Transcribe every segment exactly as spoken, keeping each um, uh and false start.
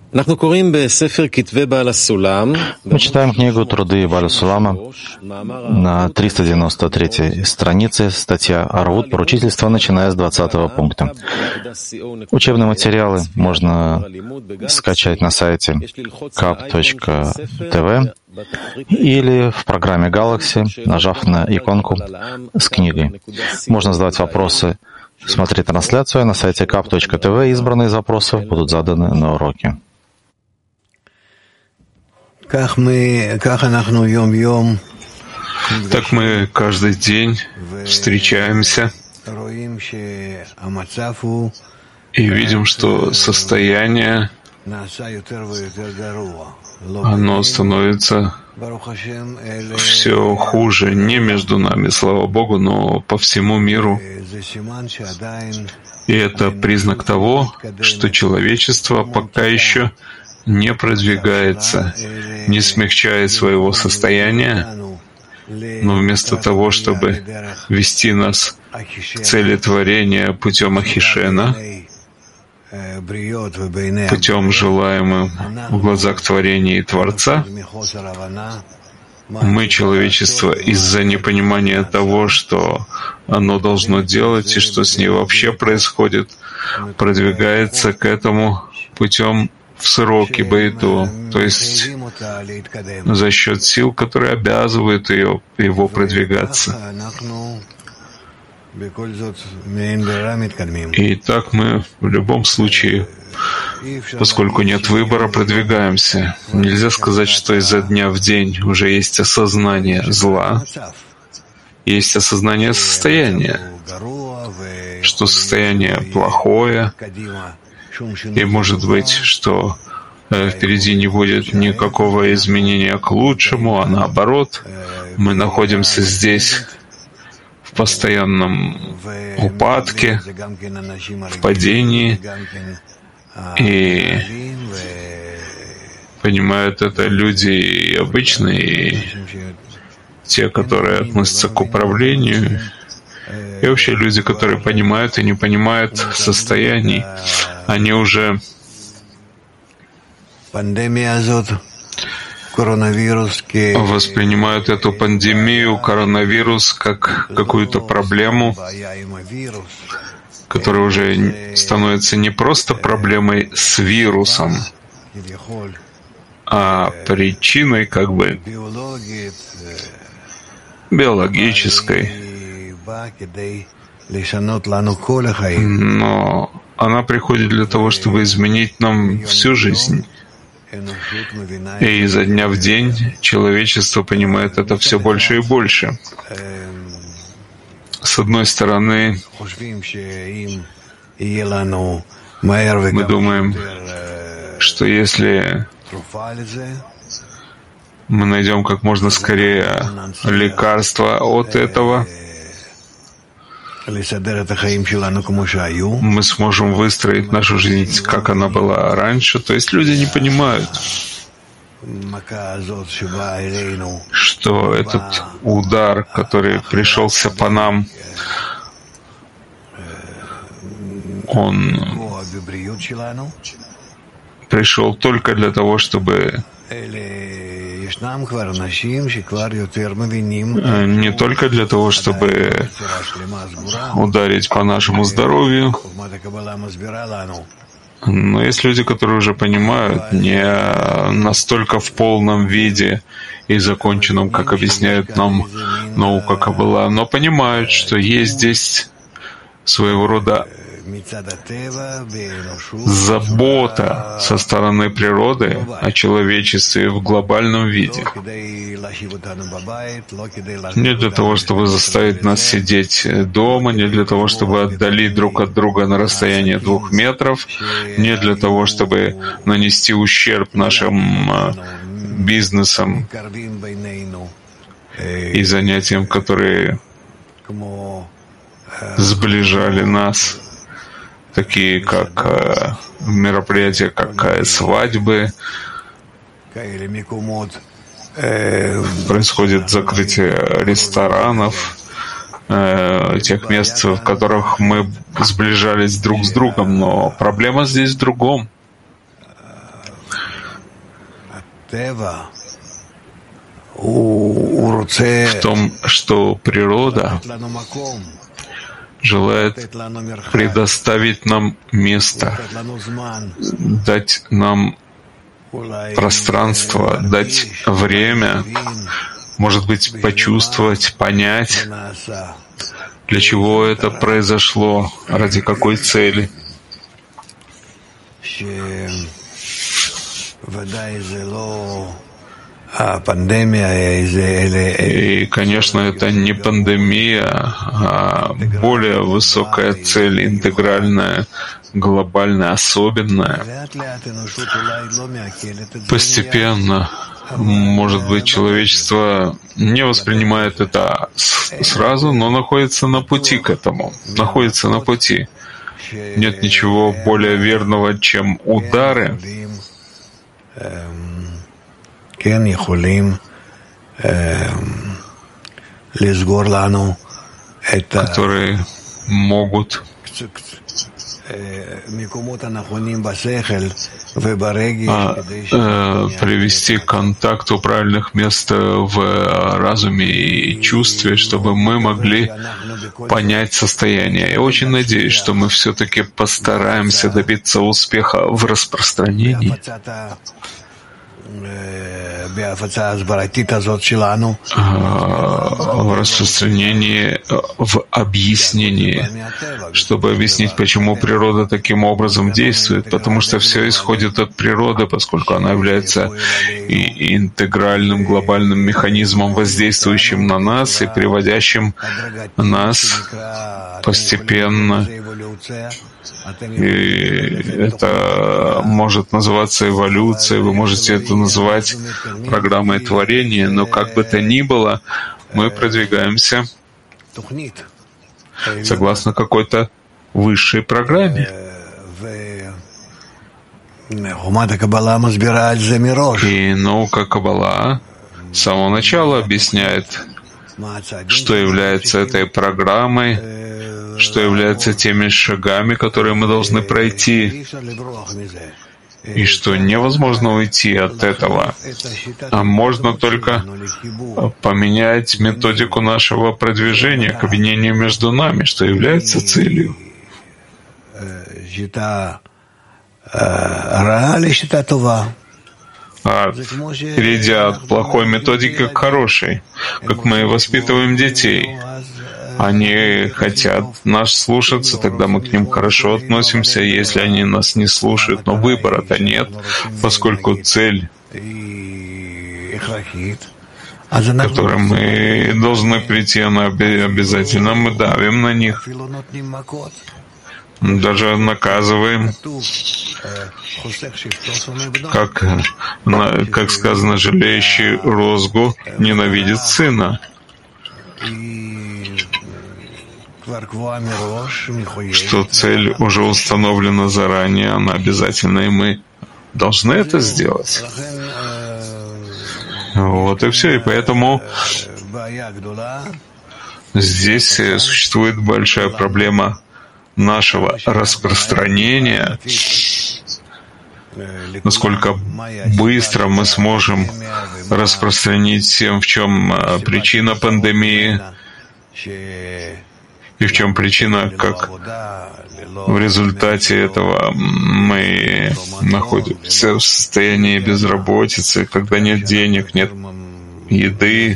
Мы читаем книгу «Труды Бааля Сулама» на триста девяносто третьей странице, статья «Арвут. Поручительство», начиная с двадцатого пункта. Учебные материалы можно скачать на сайте кап точка тэ вэ или в программе Galaxy, нажав на иконку с книгой. Можно задавать вопросы, смотреть трансляцию на сайте кап точка тэ вэ. Избранные из вопросов будут заданы на уроке. Так мы каждый день встречаемся и видим, что состояние, оно становится все хуже, не между нами, слава Богу, но по всему миру. И это признак того, что человечество пока еще не продвигается, не смягчает своего состояния, но вместо того, чтобы вести нас к цели творения путем Ахишена, путем желаемым в глазах творения и Творца, мы, человечество, из-за непонимания того, что оно должно делать и что с ней вообще происходит, продвигается к этому путем в сроки байту, то есть за счет сил, которые обязывают ее, его продвигаться. И так мы в любом случае, поскольку нет выбора, продвигаемся. Нельзя сказать, что изо дня в день уже есть осознание зла, есть осознание состояния, что состояние плохое, и может быть, что э, впереди не будет никакого изменения к лучшему, а наоборот, мы находимся здесь в постоянном упадке, в падении, и понимают это люди и обычные, и те, которые относятся к управлению, и вообще люди, которые понимают и не понимают состояний, они уже воспринимают эту пандемию, коронавирус, как какую-то проблему, которая уже становится не просто проблемой с вирусом, а причиной как бы биологической. Но она приходит для того, чтобы изменить нам всю жизнь. И изо дня в день человечество понимает это все больше и больше. С одной стороны, мы думаем, что если мы найдем как можно скорее лекарство от этого, мы сможем выстроить нашу жизнь, как она была раньше. То есть люди не понимают, что этот удар, который пришелся по нам, он пришел только для того, чтобы не только для того, чтобы ударить по нашему здоровью, но есть люди, которые уже понимают, не настолько в полном виде и законченном, как объясняет нам наука Каббала, но понимают, что есть здесь своего рода забота со стороны природы о человечестве в глобальном виде. Не для того, чтобы заставить нас сидеть дома, не для того, чтобы отдалить друг от друга на расстояние двух метров, не для того, чтобы нанести ущерб нашим бизнесам и занятиям, которые сближали нас, такие как э, мероприятия, как э, свадьбы, э, происходит закрытие ресторанов, э, тех мест, в которых мы сближались друг с другом, но проблема здесь в другом. в том, что природа желает предоставить нам место, дать нам пространство, дать время, может быть, почувствовать, понять, для чего это произошло, ради какой цели. И, конечно, это не пандемия, а более высокая цель, интегральная, глобальная, особенная. Постепенно, может быть, человечество не воспринимает это сразу, но находится на пути к этому, находится на пути. Нет ничего более верного, чем удары, которые могут а, э, привести к контакту правильных мест в разуме и чувстве, чтобы мы могли понять состояние. Я очень надеюсь, что мы все-таки постараемся добиться успеха в распространении, в распространении, в объяснении, чтобы объяснить, почему природа таким образом действует, потому что все исходит от природы, поскольку она является и интегральным глобальным механизмом, воздействующим на нас и приводящим нас постепенно. И это может называться эволюцией, вы можете это называть программой творения, но как бы то ни было, мы продвигаемся согласно какой-то высшей программе. И наука Каббала с самого начала объясняет, что является этой программой, что является теми шагами, которые мы должны пройти, и что невозможно уйти от этого, а можно только поменять методику нашего продвижения к объединению между нами, что является целью. А перейдя от плохой методики к хорошей, как мы воспитываем детей. Они хотят нас слушаться, тогда мы к ним хорошо относимся, если они нас не слушают, но выбора-то нет, поскольку цель, к которой мы должны прийти, она обязательно, мы давим на них, даже наказываем, как, как сказано, жалеющий розгу ненавидит сына. Что цель уже установлена заранее, она обязательна, и мы должны это сделать. Вот и все. И поэтому здесь существует большая проблема нашего распространения, насколько быстро мы сможем распространить всем, в чем причина пандемии, и в чем причина, как в результате этого мы находимся в состоянии безработицы, когда нет денег, нет еды,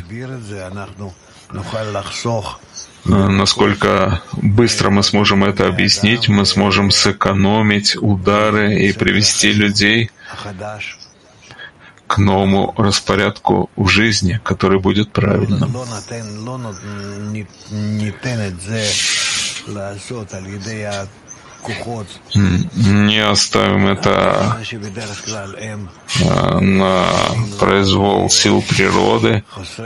насколько быстро мы сможем это объяснить, мы сможем сэкономить удары и привести людей к новому распорядку в жизни, который будет правильным. Не оставим это на произвол сил природы,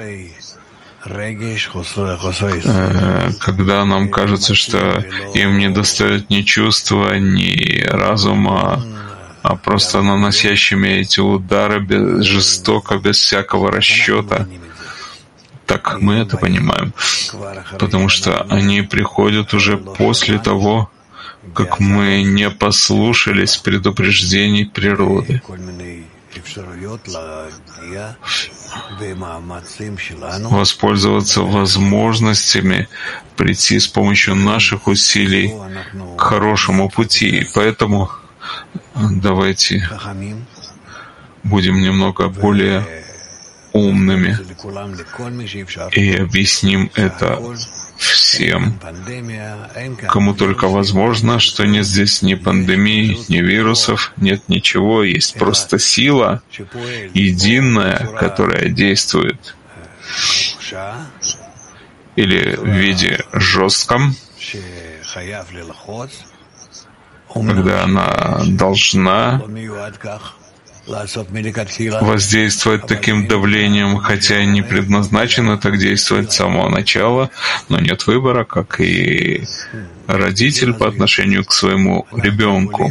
когда нам кажется, что им не достает ни чувства, ни разума, а просто наносящими эти удары без, жестоко, без всякого расчета. Так мы это понимаем, потому что они приходят уже после того, как мы не послушались предупреждений природы воспользоваться возможностями прийти с помощью наших усилий к хорошему пути. И поэтому давайте будем немного более умными и объясним это всем, кому только возможно, что нет здесь ни пандемии, ни вирусов, нет ничего, есть просто сила единая, которая действует или в виде жестком, когда она должна воздействовать таким давлением, хотя и не предназначено так действовать с самого начала, но нет выбора, как и родитель по отношению к своему ребенку.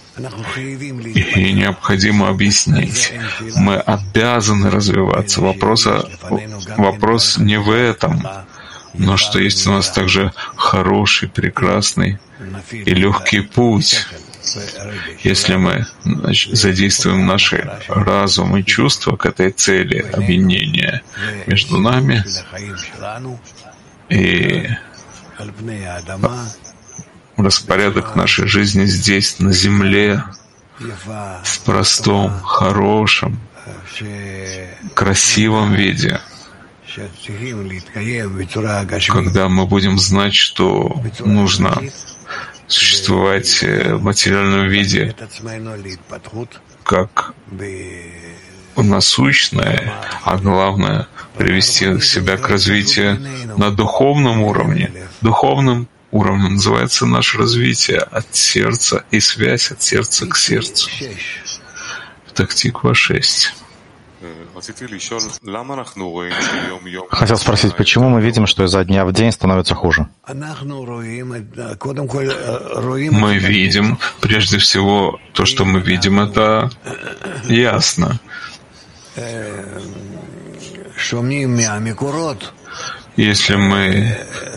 И необходимо объяснить. Мы обязаны развиваться. Вопрос, вопрос не в этом, но что есть у нас также хороший, прекрасный и легкий путь. Если мы задействуем наши разум и чувства к этой цели объединения между нами и распорядок нашей жизни здесь, на земле, в простом, хорошем, красивом виде, когда мы будем знать, что нужно существовать в материальном виде как насущное, а главное — привести себя к развитию на духовном уровне. Духовным уровнем называется наше развитие от сердца и связь от сердца к сердцу. Тактиква шесть. Хотел спросить, почему мы видим, что изо дня в день становится хуже? Мы видим, прежде всего, то, что мы видим, это ясно. Если мы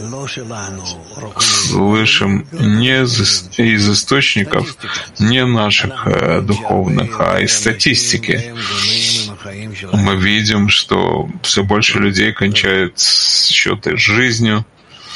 слышим не из источников, не наших духовных, а из статистики, мы видим, что все больше людей кончают счеты с жизнью.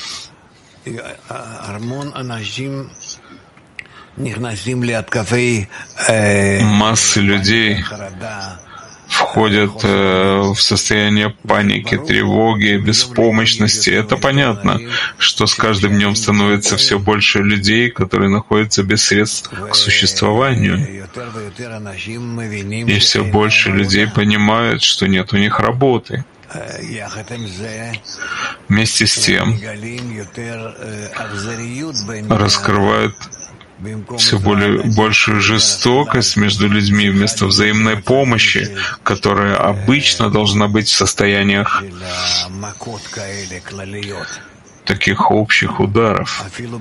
Массы людей входят в состояние паники, тревоги, беспомощности. Это понятно, что с каждым днем становится все больше людей, которые находятся без средств к существованию. И все больше людей понимают, что нет у них работы. Вместе с тем раскрывают все более большую жестокость между людьми вместо взаимной помощи, которая обычно должна быть в состояниях таких общих ударов.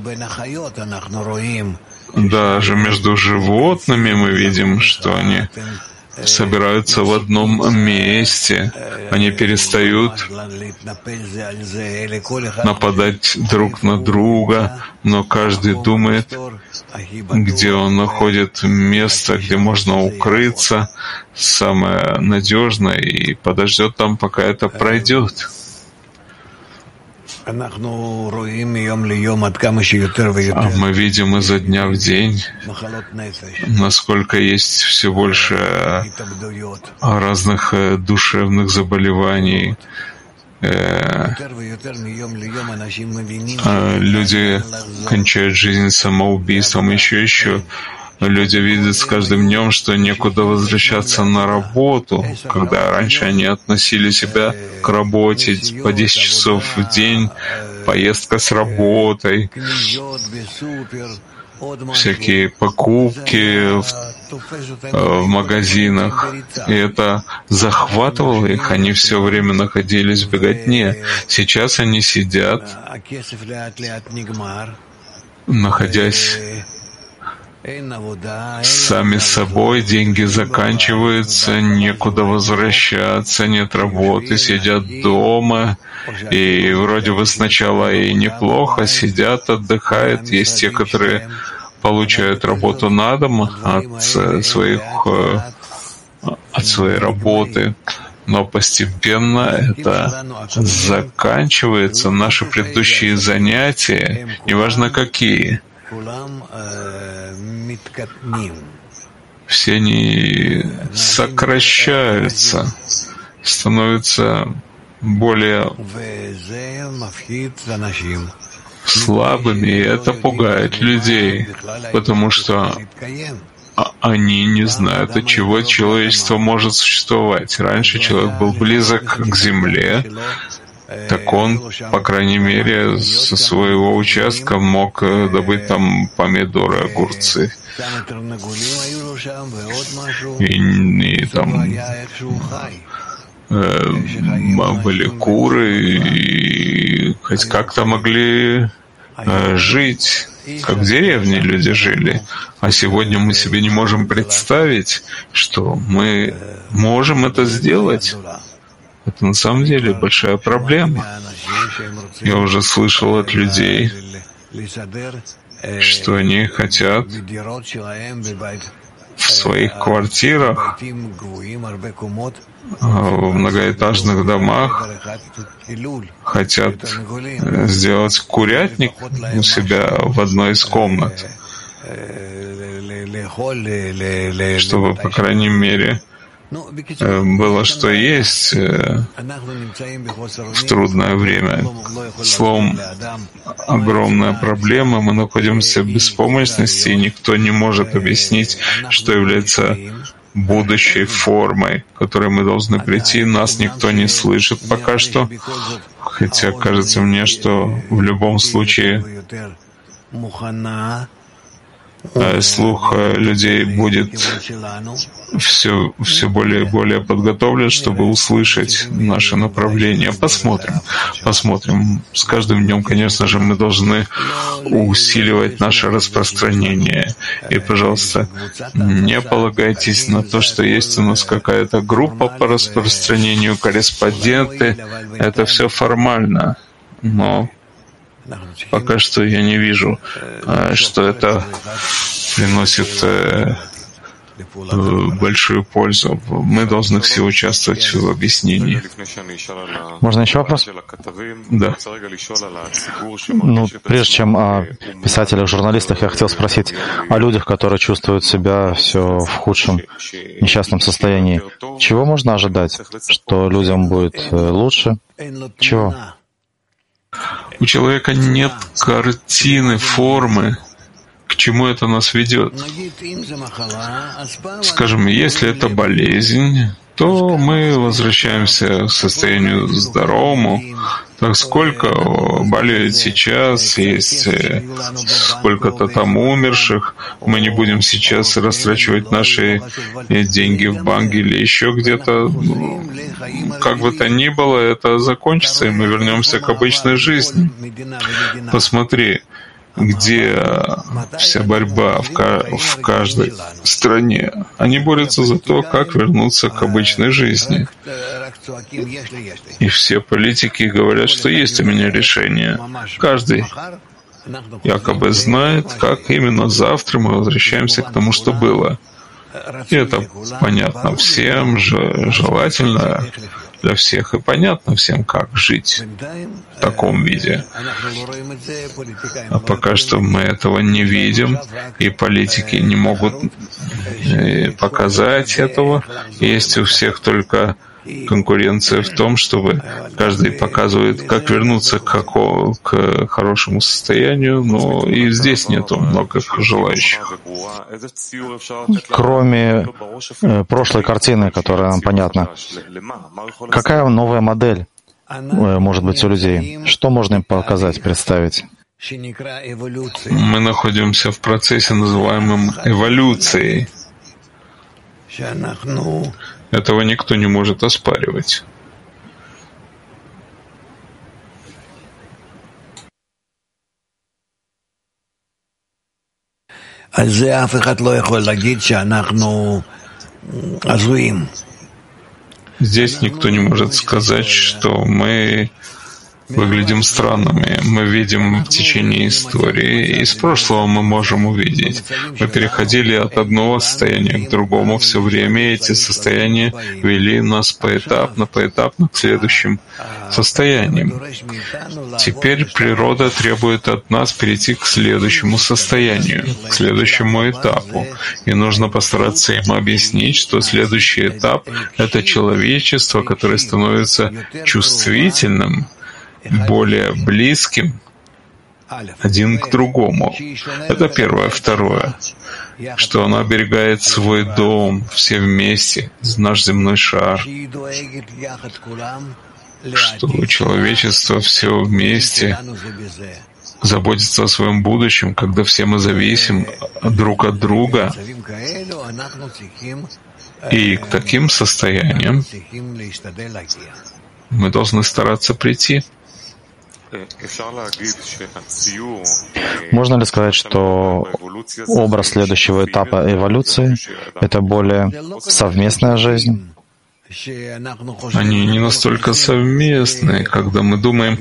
Даже между животными мы видим, что они собираются в одном месте. Они перестают нападать друг на друга, но каждый думает, где он находит место, где можно укрыться, самое надежное, и подождет там, пока это пройдет. А мы видим изо дня в день, насколько есть все больше разных душевных заболеваний. Люди кончают жизнь самоубийством, еще еще. Люди видят с каждым днем, что некуда возвращаться на работу, когда раньше они относили себя к работе по десять часов в день, поездка с работой, всякие покупки в, в магазинах. И это захватывало их, они все время находились в беготне. Сейчас они сидят, находясь сами собой, деньги заканчиваются, некуда возвращаться, нет работы, сидят дома, и вроде бы сначала и неплохо, сидят, отдыхают. Есть те, которые получают работу на дом от своих от своей работы, но постепенно это заканчивается. Наши предыдущие занятия, неважно какие, все они сокращаются, становятся более слабыми, и это пугает людей, потому что они не знают, от чего человечество может существовать. Раньше человек был близок к земле, так он, по крайней мере, со своего участка мог добыть там помидоры, огурцы. И, и там э, были куры, и хоть как-то могли э, жить, как в деревне люди жили. А сегодня мы себе не можем представить, что мы можем это сделать. Это на самом деле большая проблема. Я уже слышал от людей, что они хотят в своих квартирах, в многоэтажных домах, хотят сделать курятник у себя в одной из комнат, чтобы, по крайней мере, было что есть в трудное время. Словом, огромная проблема. Мы находимся в беспомощности, и никто не может объяснить, что является будущей формой, к которой мы должны прийти. Нас никто не слышит пока что, хотя кажется мне, что в любом случае слух людей будет все, все более и более подготовлен, чтобы услышать наше направление. Посмотрим, посмотрим. С каждым днем, конечно же, мы должны усиливать наше распространение. И, пожалуйста, не полагайтесь на то, что есть у нас какая-то группа по распространению, корреспонденты. Это все формально, но пока что я не вижу, что это приносит большую пользу. Мы должны все участвовать в объяснении. Можно еще вопрос? Да. Ну, прежде чем о писателях, журналистах, я хотел спросить о людях, которые чувствуют себя все в худшем, несчастном состоянии. Чего можно ожидать? Что людям будет лучше? Чего? У человека нет картины, формы, к чему это нас ведет. Скажем, если это болезнь, то мы возвращаемся к состоянию здоровому. Так сколько болеет сейчас, есть сколько-то там умерших, мы не будем сейчас растрачивать наши деньги в банке или еще где-то. Как бы то ни было, это закончится, и мы вернемся к обычной жизни. Посмотри, где вся борьба в, в каждой стране. Они борются за то, как вернуться к обычной жизни. И все политики говорят, что есть у меня решение. Каждый якобы знает, как именно завтра мы возвращаемся к тому, что было. И это понятно всем, желательно для всех, и понятно всем, как жить в таком виде. А пока что мы этого не видим, и политики не могут показать этого. Есть у всех только конкуренция в том, чтобы каждый показывает, как вернуться к, к хорошему состоянию, но и здесь нету много желающих. Кроме э, прошлой картины, которая нам понятна, какая новая модель э, может быть у людей? Что можно им показать, представить? Мы находимся в процессе, называемом эволюцией. Этого никто не может оспаривать. Здесь никто не может сказать, что мы выглядим странными. Мы видим в течение истории, из прошлого мы можем увидеть. Мы переходили от одного состояния к другому все время, и эти состояния вели нас поэтапно, поэтапно к следующим состояниям. Теперь природа требует от нас перейти к следующему состоянию, к следующему этапу. И нужно постараться им объяснить, что следующий этап — это человечество, которое становится чувствительным, более близким один к другому. Это первое. Второе, что оно оберегает свой дом, все вместе, наш земной шар, что человечество все вместе заботится о своем будущем, когда все мы зависим друг от друга. И к таким состояниям мы должны стараться прийти. Можно ли сказать, что образ следующего этапа эволюции — это более совместная жизнь? Они не настолько совместны, когда мы думаем,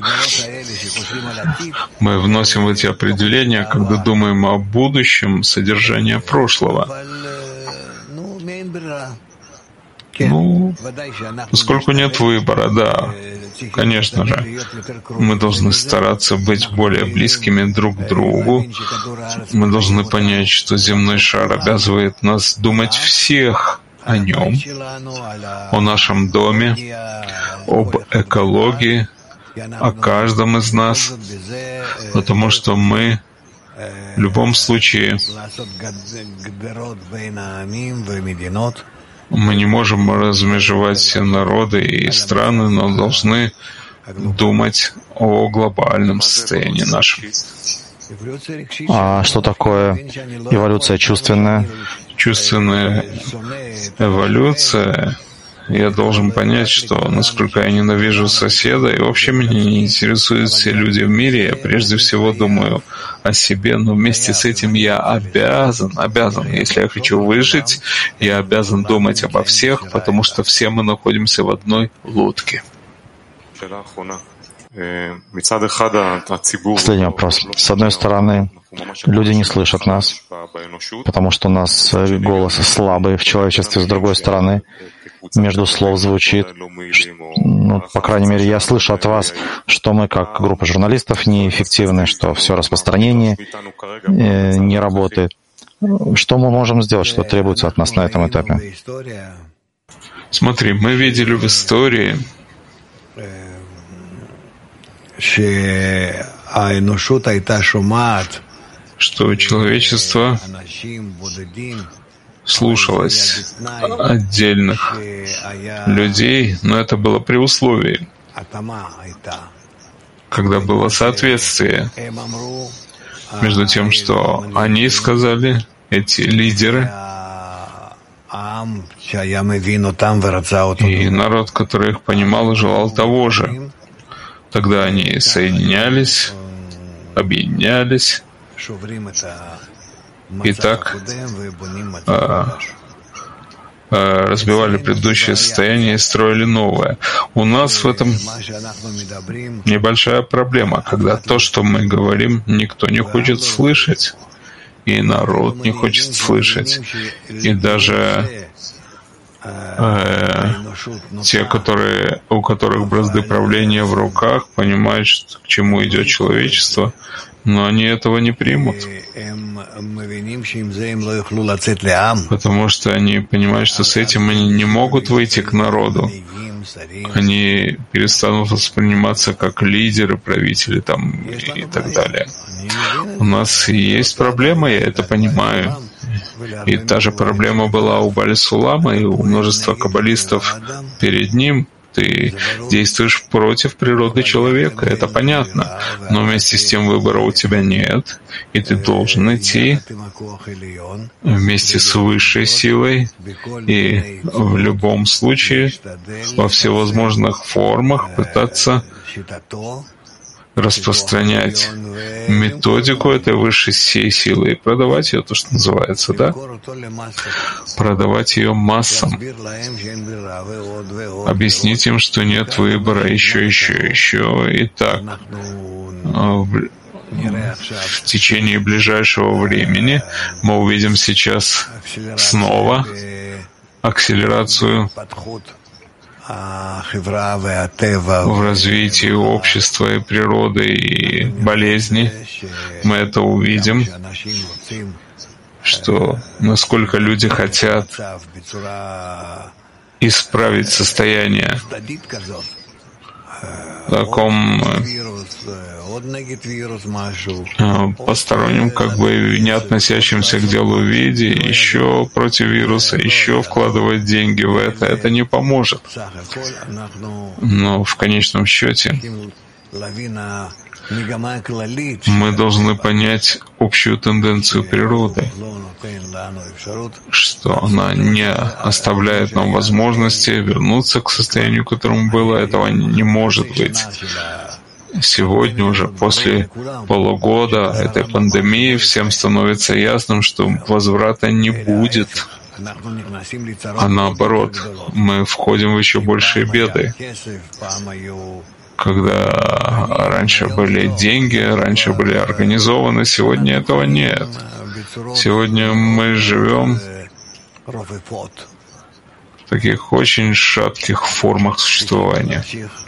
мы вносим в эти определения, когда думаем о будущем содержания прошлого. Ну, поскольку нет выбора, да, конечно же, мы должны стараться быть более близкими друг к другу. Мы должны понять, что земной шар обязывает нас думать всех о нем, о нашем доме, об экологии, о каждом из нас, потому что мы в любом случае мы не можем размежевать все народы и страны, но должны думать о глобальном состоянии нашем. А что такое эволюция чувственная? Чувственная эволюция, я должен понять, что насколько я ненавижу соседа, и вообще меня не интересуют все люди в мире, я прежде всего думаю о себе, но вместе с этим я обязан, обязан, если я хочу выжить, я обязан думать обо всех, потому что все мы находимся в одной лодке. Последний вопрос. С одной стороны, люди не слышат нас, потому что у нас голос слабый в человечестве. С другой стороны, между слов звучит, ну, по крайней мере, я слышу от вас, что мы, как группа журналистов, неэффективны, что все распространение э, не работает. Что мы можем сделать, что требуется от нас на этом этапе? Смотри, мы видели в истории, что человечество слушалось отдельных людей, но это было при условии, когда было соответствие между тем, что они сказали, эти лидеры, и народ, который их понимал и желал того же. Тогда они соединялись, объединялись, и так а, а, разбивали предыдущее состояние и строили новое. У нас в этом небольшая проблема, когда то, что мы говорим, никто не хочет слышать, и народ не хочет слышать, и даже э, те, которые, у которых бразды правления в руках, понимают, что, к чему идет человечество, но они этого не примут. Потому что они понимают, что с этим они не могут выйти к народу. Они перестанут восприниматься как лидеры, правители там, и так далее. У нас есть проблема, я это понимаю. И та же проблема была у Баали Сулама и у множества каббалистов перед ним. Ты действуешь против природы человека, это понятно. Но вместе с тем выбора у тебя нет, и ты должен идти вместе с высшей силой и в любом случае во всевозможных формах пытаться распространять методику этой высшей всей силы и продавать ее, то, что называется, да? Продавать ее массам. Объяснить им, что нет выбора, еще, еще, еще. И так, в, в течение ближайшего времени мы увидим сейчас снова акселерацию в развитии общества и природы и болезни. Мы это увидим, что насколько люди хотят исправить состояние в таком посторонним, как бы не относящимся к делу виде, еще против вируса, еще вкладывать деньги в это, это не поможет. Но в конечном счете мы должны понять общую тенденцию природы, что она не оставляет нам возможности вернуться к состоянию, к которому было. Этого не может быть. Сегодня, уже после полугода этой пандемии, всем становится ясным, что возврата не будет. А наоборот, мы входим в еще большие беды. Когда раньше были деньги, раньше были организованы, сегодня этого нет. Сегодня мы живем в таких очень шатких формах существования.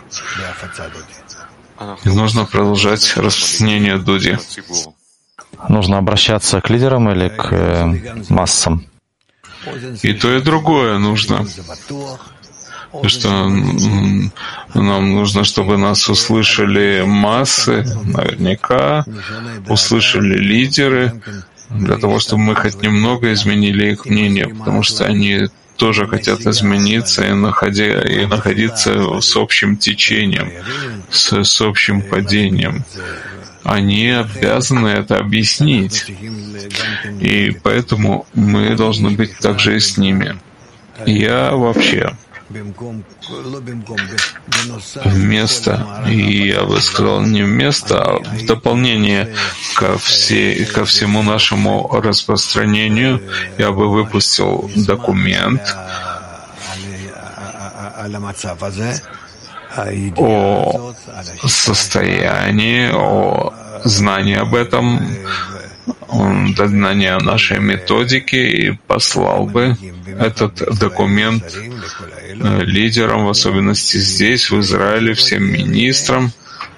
И нужно продолжать распространение Дуди. Нужно обращаться к лидерам или к э, массам? И то, и другое нужно. Потому что нам нужно, чтобы нас услышали массы, наверняка, услышали лидеры, для того, чтобы мы хоть немного изменили их мнение, потому что они тоже хотят измениться и, находя, и находиться с общим течением, с, с общим падением. Они обязаны это объяснить. И поэтому мы должны быть также и с ними. Я вообще вместо, и я бы сказал, не вместо, а в дополнение ко, все, ко всему нашему распространению, я бы выпустил документ о состоянии, о знании об этом, знание нашей методики, и послал бы этот документ лидерам, в особенности здесь, в Израиле, всем министрам,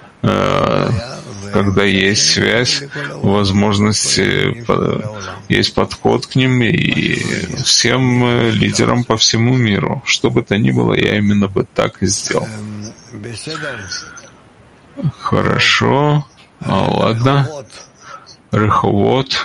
когда есть связь, возможность, есть подход к ним, и всем лидерам по всему миру. Что бы то ни было, я именно бы так и сделал. Хорошо. Ладно. Реховод.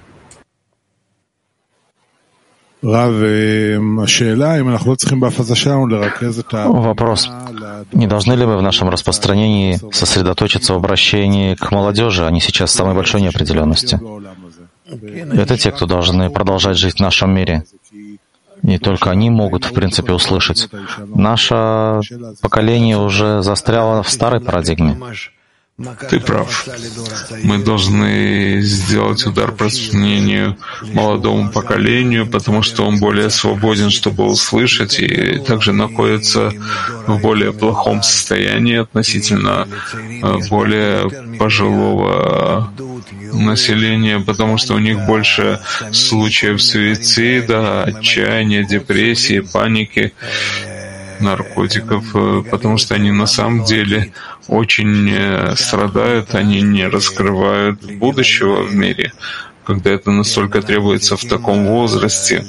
Вопрос. Не должны ли мы в нашем распространении сосредоточиться в обращении к молодежи? Они сейчас в самой большой неопределенности. Это те, кто должны продолжать жить в нашем мире. И только они могут, в принципе, услышать. Наше поколение уже застряло в старой парадигме. Ты прав. Мы должны сделать удар по распространению молодому поколению, потому что он более свободен, чтобы услышать, и также находится в более плохом состоянии относительно более пожилого населения, потому что у них больше случаев суицида, отчаяния, депрессии, паники, наркотиков, потому что они на самом деле очень страдают, они не раскрывают будущего в мире, когда это настолько требуется в таком возрасте.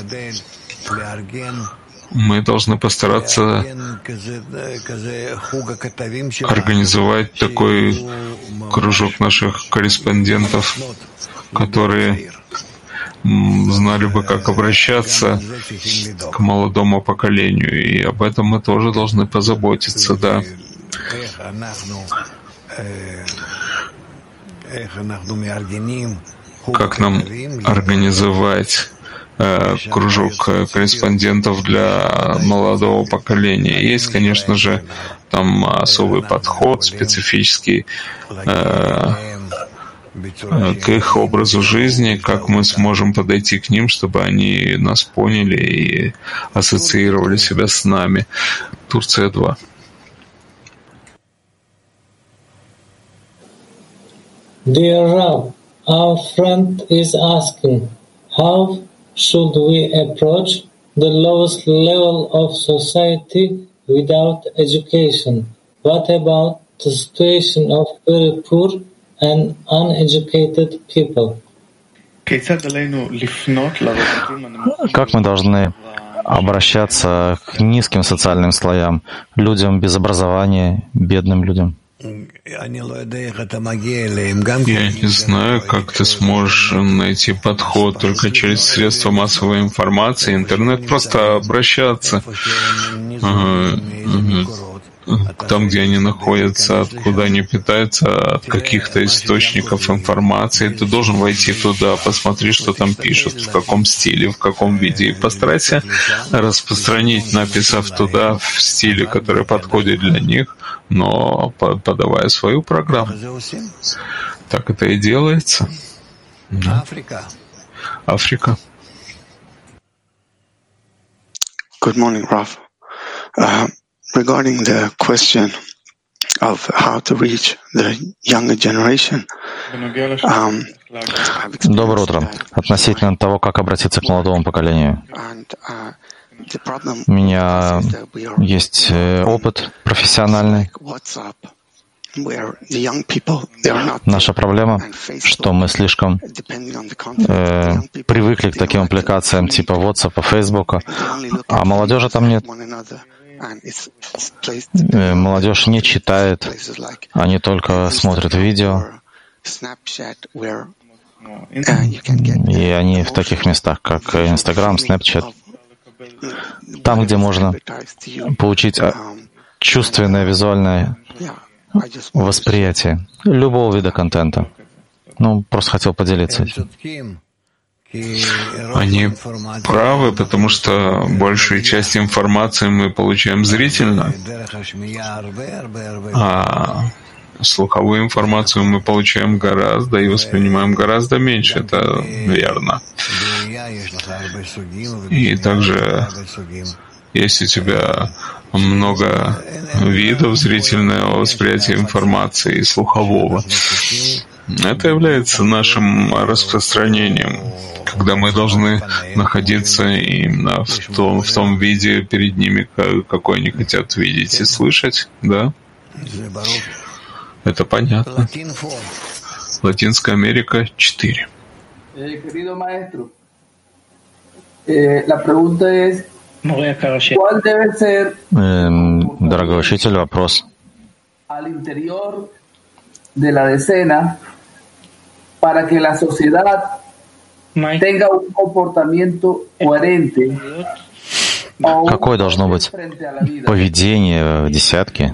Мы должны постараться организовать такой кружок наших корреспондентов, которые знали бы, как обращаться к молодому поколению, и об этом мы тоже должны позаботиться, да. Как нам организовать э, кружок корреспондентов для молодого поколения? Есть, конечно же, там особый подход, специфический э, к их образу жизни, как мы сможем подойти к ним, чтобы они нас поняли и ассоциировали себя с нами. Турция два. Dear Rav, our friend is asking, how should we approach the lowest level of society without education? What about the situation of very poor and uneducated people? Как мы должны обращаться к низким социальным слоям, людям без образования, бедным людям? Я не знаю, как ты сможешь найти подход только через средства массовой информации, интернет, просто обращаться там, где они находятся, откуда они питаются, от каких-то источников информации. Ты должен войти туда, посмотри, что там пишут, в каком стиле, в каком виде, и постарайся распространить, написав туда в стиле, который подходит для них, но подавая свою программу. Так это и делается. Да. Африка. Good morning, Rav. Uh, regarding the question of how to reach the younger generation, um, Доброе утро. Относительно того, как обратиться к молодому поколению. У меня есть опыт профессиональный. Наша проблема, что мы слишком э, привыкли к таким аппликациям типа WhatsApp, Facebook, а молодежи там нет. Э, молодежь не читает, они только смотрят видео. И они в таких местах, как Instagram, Snapchat, там, где можно получить чувственное, визуальное восприятие любого вида контента. Ну, просто хотел поделиться этим. Они правы, потому что большую часть информации мы получаем зрительно, а слуховую информацию мы получаем гораздо и воспринимаем гораздо меньше, это верно. И также есть у тебя много видов зрительного восприятия информации и слухового. Это является нашим распространением, когда мы должны находиться именно в том, в том виде перед ними, какой они хотят видеть и слышать, да? Это понятно. Латинская Америка четыре. Дорогой учитель, вопрос. Para que la sociedad tenga un comportamiento coherente. Какое должно быть поведение в десятке,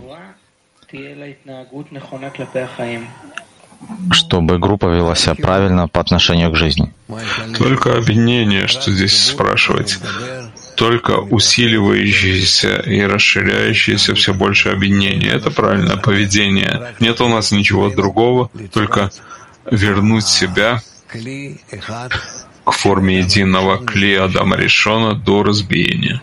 чтобы группа вела себя правильно по отношению к жизни? Только объединение, что здесь спрашивать. Только усиливающееся и расширяющееся все больше объединение. Это правильное поведение. Нет у нас ничего другого, только вернуть себя к форме единого кли Адама Ришона до разбиения.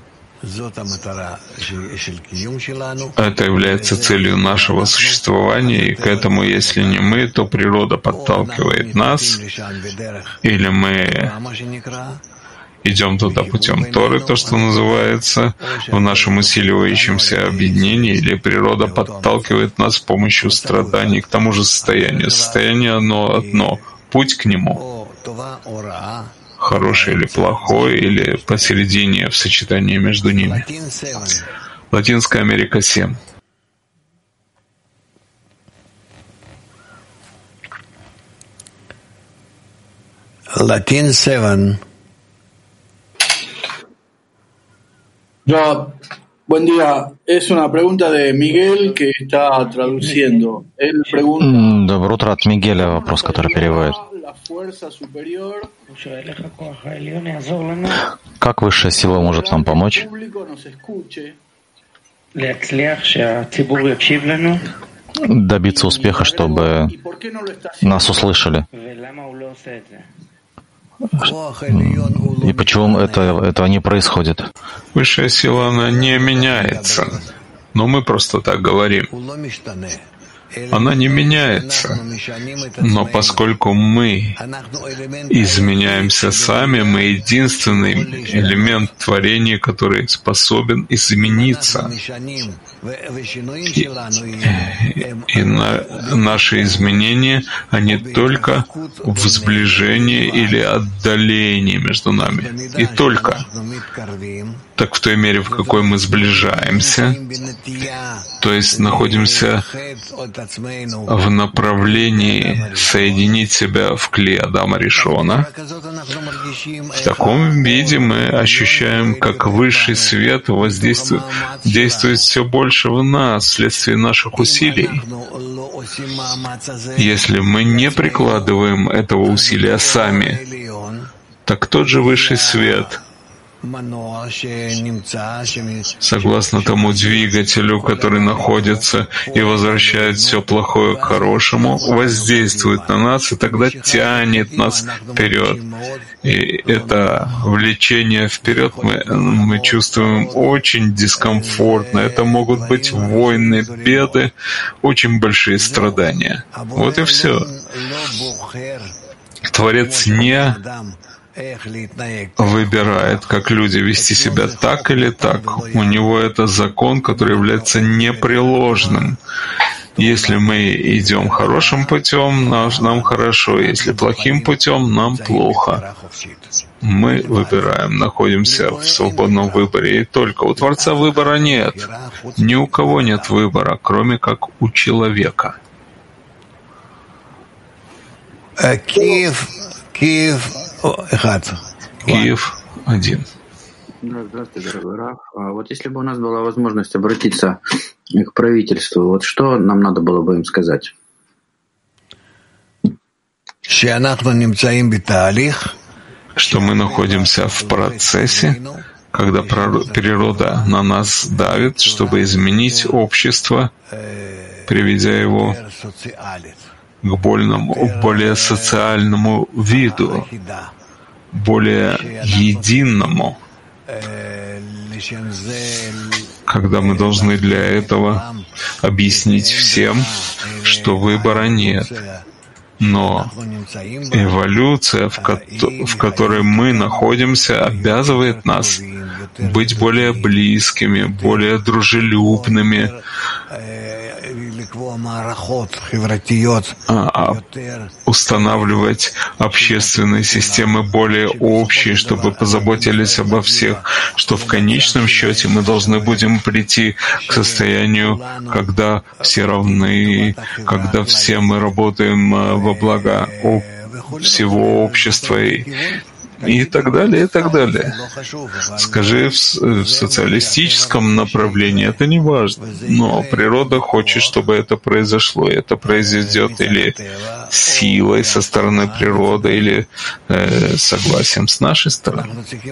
Это является целью нашего существования, и к этому, если не мы, то природа подталкивает нас, или мы идем туда путем Торы, то, что называется, в нашем усиливающемся объединении, или природа подталкивает нас с помощью страданий к тому же состоянию. Состояние оно одно, путь к нему, хороший или плохой, или посередине в сочетании между ними. Латинская Америка семь. Latin seven. Ya, buen día. Es una pregunta de Miguel que está traduciendo. Él pregunta... Доброе утро, от Мигеля вопрос, который переводит. Как высшая сила может нам помочь, добиться успеха, чтобы нас услышали. И почему это, этого не происходит? Высшая сила, она не меняется. Но мы просто так говорим. Она не меняется. Но поскольку мы изменяемся сами, мы единственный элемент творения, который способен измениться. И, и на, наши изменения, они только в сближении или отдалении между нами. И только. Так в той мере, в какой мы сближаемся, то есть находимся в направлении соединить себя в клей Адама Ришона, в таком виде мы ощущаем, как высший свет воздействует, действует все больше в нас вследствие наших усилий. Если мы не прикладываем этого усилия сами, так тот же высший свет, согласно тому двигателю, который находится и возвращает все плохое к хорошему, воздействует на нас и тогда тянет нас вперед. И это влечение вперед мы, мы чувствуем очень дискомфортно. Это могут быть войны, беды, очень большие страдания. Вот и все. Творец не выбирает, как люди, вести себя так или так. У него это закон, который является непреложным. Если мы идем хорошим путем, нам хорошо. Если плохим путем, нам плохо. Мы выбираем, находимся в свободном выборе. И только у Творца выбора нет. Ни у кого нет выбора, кроме как у человека. Киев, Киев, Киев один. Да, здравствуйте, дорогой Раф. А вот если бы у нас была возможность обратиться к правительству, вот что нам надо было бы им сказать? Что мы находимся в процессе, когда природа на нас давит, чтобы изменить общество, приведя его к больному, более социальному виду, более единому, когда мы должны для этого объяснить всем, что выбора нет. Но эволюция, в, ко- в которой мы находимся, обязывает нас быть более близкими, более дружелюбными, а, устанавливать общественные системы более общие, чтобы позаботились обо всех, что в конечном счете мы должны будем прийти к состоянию, когда все равны, когда все мы работаем во благо всего общества и и так далее, и так далее. Скажи, в, в социалистическом направлении это не важно, но природа хочет, чтобы это произошло, и это произойдет или силой со стороны природы, или э, согласием с нашей стороны.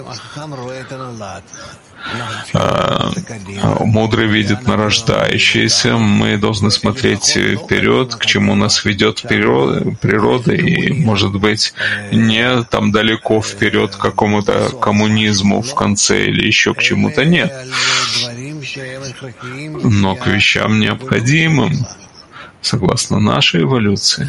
А, мудрый видит нарождающееся, мы должны смотреть вперед, к чему нас ведет природа, и, может быть, не там далеко вперед к какому-то коммунизму в конце или еще к чему-то, нет. Но к вещам необходимым, согласно нашей эволюции.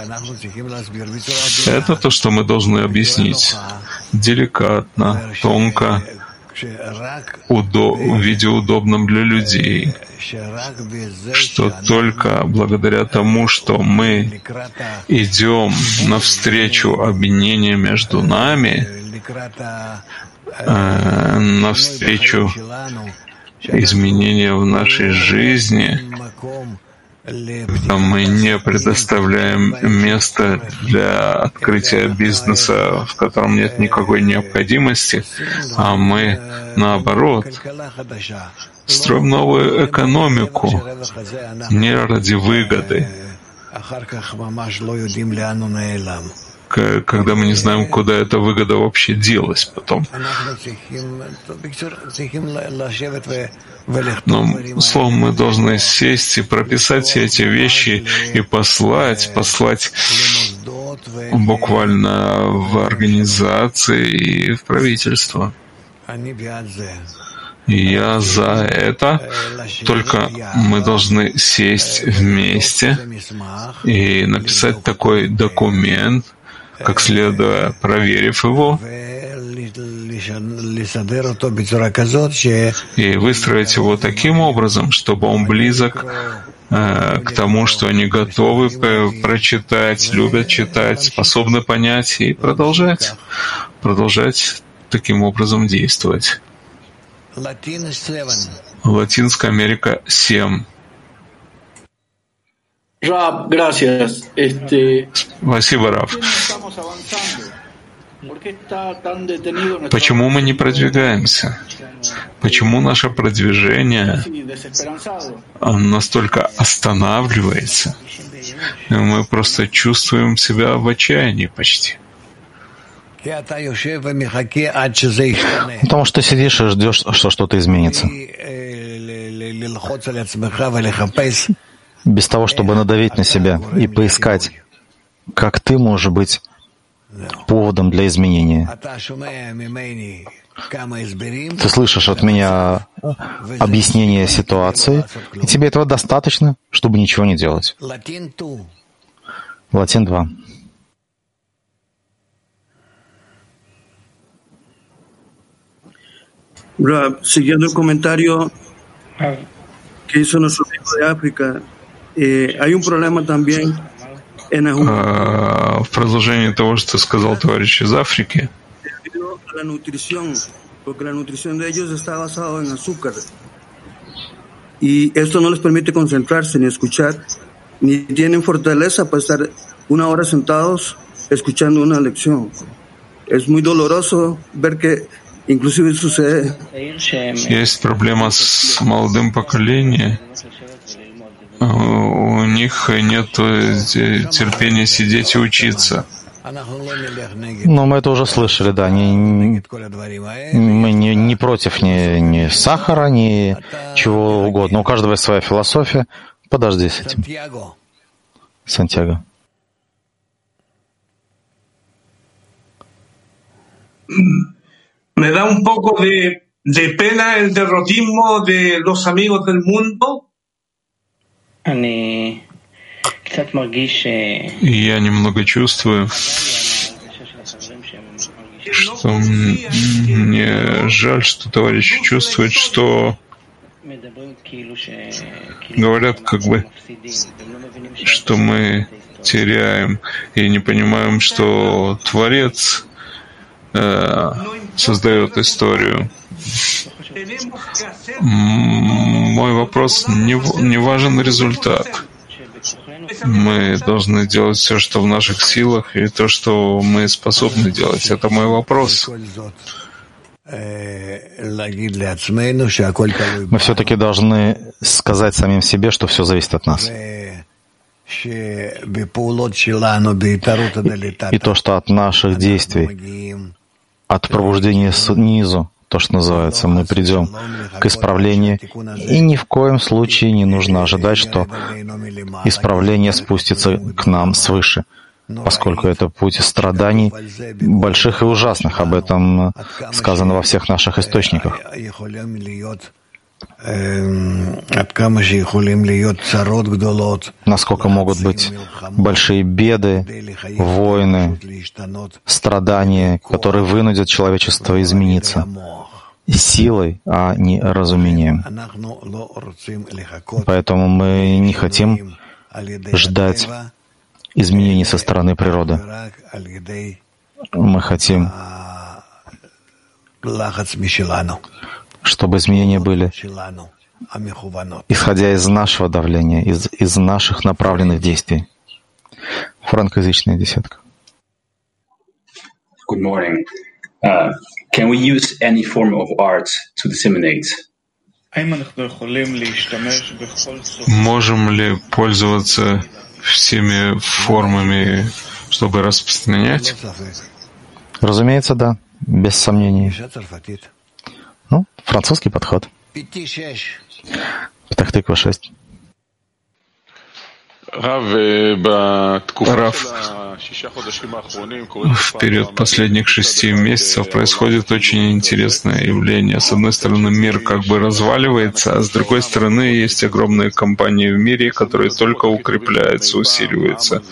Это то, что мы должны объяснить деликатно, тонко, Удо, в виде удобном для людей, что только благодаря тому, что мы идем навстречу объединению между нами, э, навстречу изменения в нашей жизни, мы не предоставляем место для открытия бизнеса, в котором нет никакой необходимости, а мы, наоборот, строим новую экономику не ради выгоды, когда мы не знаем, куда эта выгода вообще делась потом. Но, словом, мы должны сесть и прописать все эти вещи и послать, послать буквально в организации и в правительство. И я за это, только мы должны сесть вместе и написать такой документ, как следует проверив его, и выстроить его таким образом, чтобы он близок э, к тому, что они готовы прочитать, любят читать, способны понять и продолжать, продолжать таким образом действовать. Латинская Америка семь. Раб, gracias. Este... Спасибо, Рав. Почему мы не продвигаемся? Почему наше продвижение настолько останавливается? Мы просто чувствуем себя в отчаянии почти. Потому что ты сидишь и ждешь, что что-то изменится. Без того, чтобы надавить на себя и поискать, как ты можешь быть поводом для изменения. Ты слышишь от меня объяснение ситуации, и тебе этого достаточно, чтобы ничего не делать. Латин два. Siguiendo el comentario que hizo nuestro amigo de África, eh, hay un problema también en la в продолжении того, что сказал товарищ из Африки, la nutrición, porque la nutrición de ellos está basada en azúcar y esto no les permite concentrarse ni escuchar, ni tienen fortaleza para estar una hora sentados escuchando una lección. Es muy doloroso ver que inclusive sucede. Есть проблема с молодым поколением. У них нет терпения сидеть и учиться. Но мы это уже слышали, да. Не, мы не, не против ни, ни сахара, ни чего угодно. У каждого есть своя философия. Подожди с этим. Сантьяго. Me da un poco de, de pena el derrotismo de los amigos del mundo. Я немного чувствую, что мне жаль, что товарищи чувствуют, что говорят, как бы, что мы теряем и не понимаем, что Творец э, создает историю. Мой вопрос, не, не важен результат. Мы должны делать все, что в наших силах, и то, что мы способны делать. Это мой вопрос. Мы все-таки должны сказать самим себе, что все зависит от нас. И то, что от наших действий, от пробуждения снизу, то, что называется, мы придем к исправлению, и ни в коем случае не нужно ожидать, что исправление спустится к нам свыше, поскольку это путь страданий больших и ужасных. Об этом сказано во всех наших источниках. Насколько могут быть большие беды, войны, страдания, которые вынудят человечество измениться силой, а не разумением. Поэтому мы не хотим ждать изменений со стороны природы. Мы хотим, чтобы изменения были, исходя из нашего давления, из, из наших направленных действий. Франкоязычная десятка. Good morning. Uh, can we use any form of art to disseminate? Можем ли пользоваться всеми формами чтобы распространять? Разумеется, да, без сомнений. Ну, французский подход. Петах-Тиква шесть. Рав, в период последних шести месяцев происходит очень интересное явление. С одной стороны, мир как бы разваливается, а с другой стороны, есть огромные компании в мире, которые только укрепляются, усиливаются.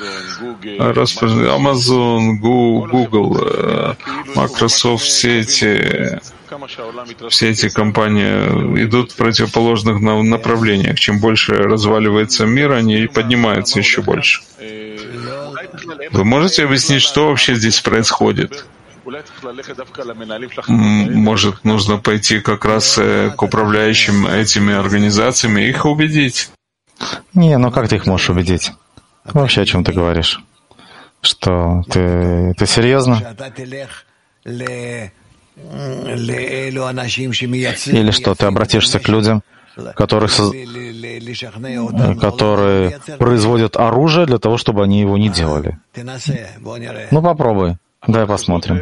Amazon, Google, Microsoft, все эти Все эти компании идут в противоположных направлениях. Чем больше разваливается мир, они поднимаются еще больше. Вы можете объяснить, что вообще здесь происходит? Может, нужно пойти как раз к управляющим этими организациями и их убедить? Не, ну как ты их можешь убедить? Вообще о чем ты говоришь? Что, ты, ты серьезно? Или что, ты обратишься к людям, которых, которые производят оружие для того, чтобы они его не делали? Ну, попробуй. Давай посмотрим.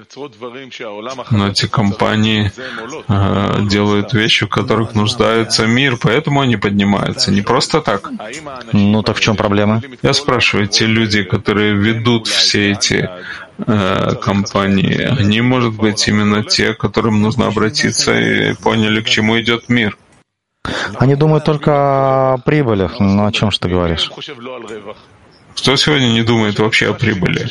Но эти компании э, делают вещи, в которых нуждается мир, поэтому они поднимаются. Не просто так. Ну, так в чем проблема? Я спрашиваю, те люди, которые ведут все эти э, компании, они, может быть, именно те, к которым нужно обратиться и поняли, к чему идет мир. Они думают только о прибылях. Ну, о чем же ты говоришь? Кто сегодня не думает вообще о прибыли?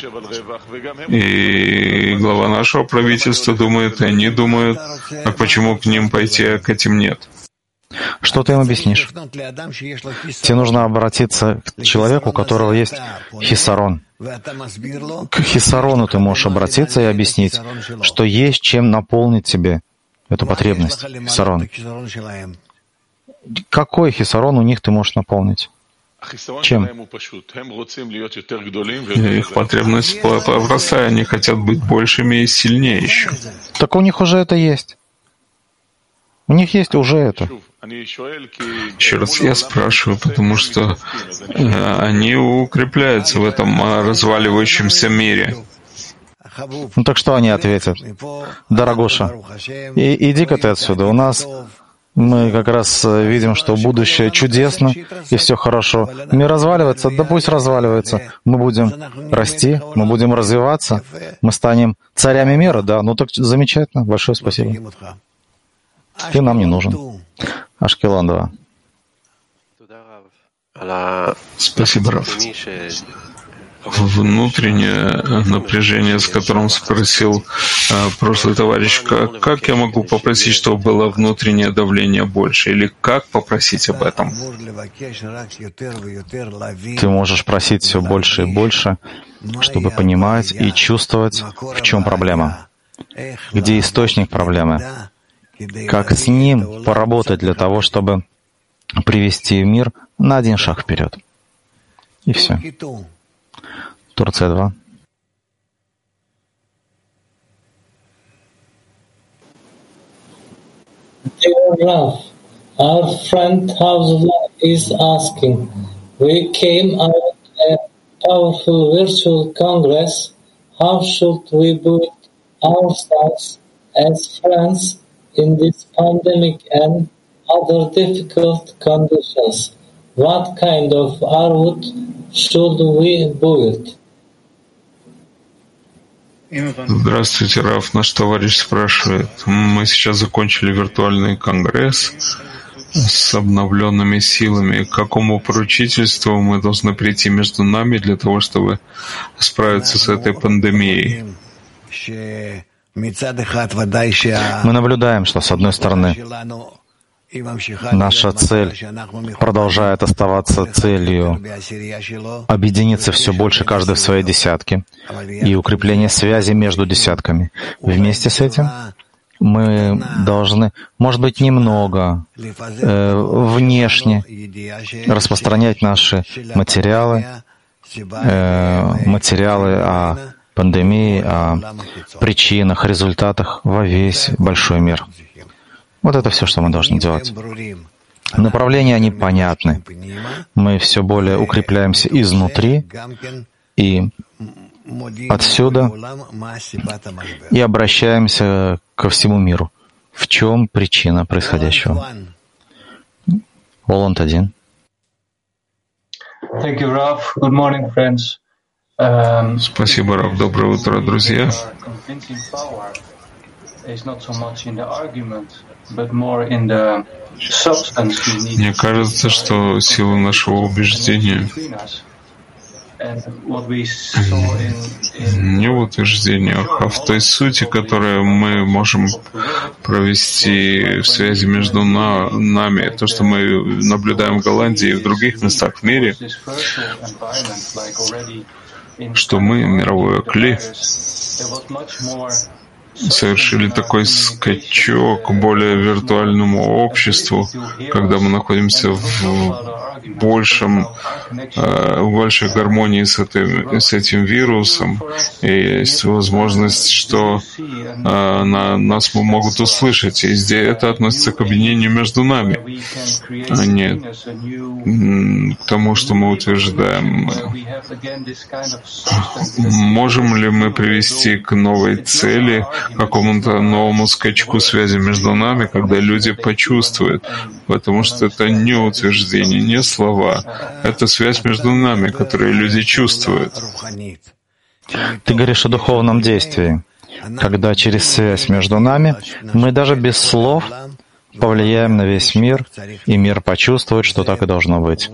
И глава нашего правительства думает, и они думают, а почему к ним пойти, а к этим нет? Что ты им объяснишь? Тебе нужно обратиться к человеку, у которого есть хисарон. К хисарону ты можешь обратиться и объяснить, что есть чем наполнить себе эту потребность. Хисарон. Какой хисарон у них ты можешь наполнить? Чем? Их потребность простая, они хотят быть большими и сильнее еще. Так у них уже это есть. У них есть уже это. Еще раз я спрашиваю, потому что они укрепляются в этом разваливающемся мире. Ну так что они ответят? Дорогуша, и, иди-ка ты отсюда. У нас мы как раз видим, что будущее чудесно, и все хорошо. Мир разваливается, да пусть разваливается. Мы будем расти, мы будем развиваться, мы станем царями мира, да. Ну так замечательно, большое спасибо. Ты нам не нужен. Ашкелон два. Спасибо, Рав. Внутреннее напряжение, с которым спросил э, прошлый товарищ, как, как я могу попросить, чтобы было внутреннее давление больше, или как попросить об этом? Ты можешь просить все больше и больше, чтобы понимать и чувствовать, в чем проблема, где источник проблемы, как с ним поработать для того, чтобы привести мир на один шаг вперед. И все. Турция два. Dear Raf, our friend Hafizullah is asking, we came out a powerful virtual congress. How should we build ourselves as friends in this pandemic and other difficult conditions? What kind of arut should we build? Здравствуйте, Раф. Наш товарищ спрашивает. Мы сейчас закончили виртуальный конгресс с обновленными силами. К какому поручительству мы должны прийти между нами для того, чтобы справиться с этой пандемией? Мы наблюдаем, что, с одной стороны, наша цель продолжает оставаться целью объединиться все больше каждый в своей десятке и укрепление связи между десятками. Вместе с этим мы должны, может быть, немного э, внешне распространять наши материалы, э, материалы о пандемии, о причинах, результатах во весь большой мир. Вот это все, что мы должны делать. Направления, они понятны. Мы все более укрепляемся изнутри, И отсюда и обращаемся ко всему миру. В чем причина происходящего? Воланд один. Thank you, Rav. Good morning, friends. Um, Спасибо, Рав. Доброе утро, друзья. Мне кажется, что сила нашего убеждения не в утверждениях, а в той сути, которую мы можем провести в связи между на, нами. То, что мы наблюдаем в Голландии и в других местах в мире, что мы, мировое кли, совершили такой скачок к более виртуальному обществу, когда мы находимся в большем, в большей гармонии с этим, с этим вирусом, и есть возможность, что на нас могут услышать. И здесь это относится к объединению между нами, а не к тому, что мы утверждаем. Можем ли мы привести к новой цели, какому-то новому скачку связи между нами, когда люди почувствуют, потому что это не утверждение, не слова, это связь между нами, которую люди чувствуют. Ты говоришь о духовном действии, когда через связь между нами мы даже без слов повлияем на весь мир, и мир почувствует, что так и должно быть.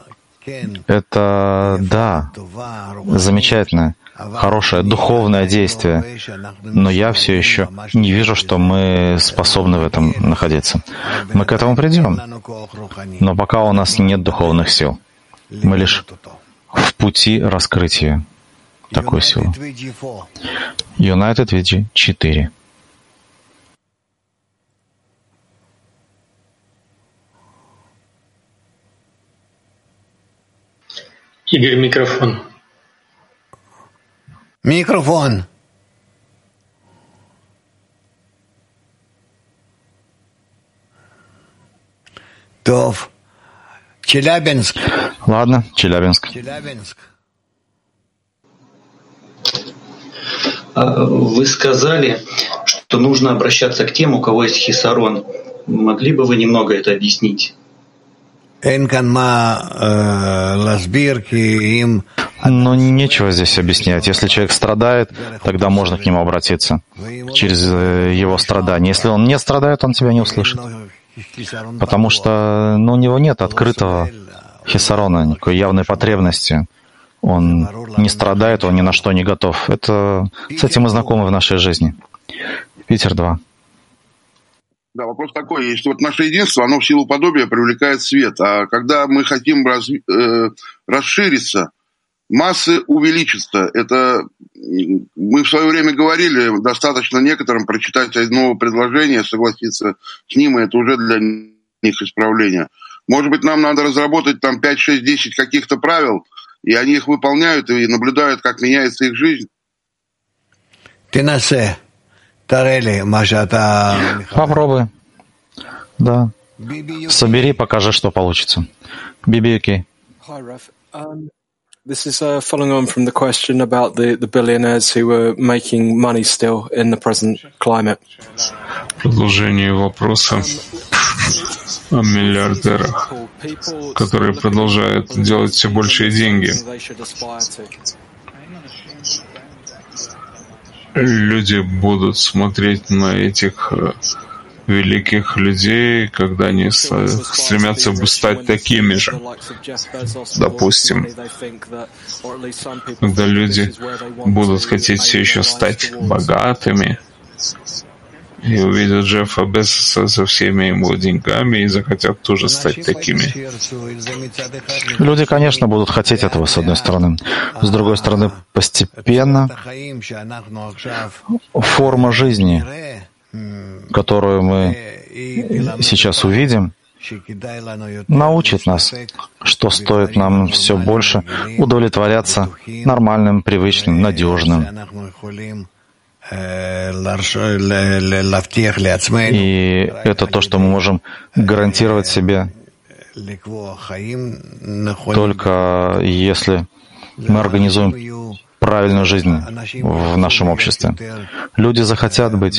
Это, да, замечательное, хорошее духовное действие, но я все еще не вижу, что мы способны в этом находиться. Мы к этому придем, но пока у нас нет духовных сил. Мы лишь в пути раскрытия такой силы. United ви джи четыре. Игорь, микрофон. Микрофон. Тов. Челябинск. Ладно, Челябинск. Челябинск. Вы сказали, что нужно обращаться к тем, у кого есть хисарон. Могли бы вы немного это объяснить? Но нечего здесь объяснять. Если человек страдает, тогда можно к нему обратиться через его страдания. Если он не страдает, он тебя не услышит. Потому что ну, у него нет открытого хисарона, никакой явной потребности. Он не страдает, он ни на что не готов. Это, с этим мы знакомы в нашей жизни. Питер два. Да, вопрос такой есть. Вот наше единство, оно в силу подобия привлекает свет. А когда мы хотим раз, э, расшириться, массы увеличатся. Это мы в свое время говорили, достаточно некоторым прочитать одно предложение, согласиться с ним, и это уже для них исправление. Может быть, нам надо разработать там пять, шесть, десять каких-то правил, и они их выполняют и наблюдают, как меняется их жизнь. Попробуй. Да. Собери, покажи, что получится. Биби, окей. This is uh, following on from the question about the, the billionaires who were making money still in the present climate. Продолжение вопроса о миллиардерах, которые продолжают делать все большие деньги. Люди будут смотреть на этих великих людей, когда они стремятся стать такими же. Допустим, когда люди будут хотеть все еще стать богатыми и увидят Джеффа Безоса со всеми его деньгами и захотят тоже стать такими. Люди, конечно, будут хотеть этого, с одной стороны. С другой стороны, постепенно форма жизни, которую мы сейчас увидим, научит нас, что стоит нам все больше удовлетворяться нормальным, привычным, надежным. И это то, что мы можем гарантировать себе только если мы организуем правильную жизнь в нашем обществе. Люди захотят быть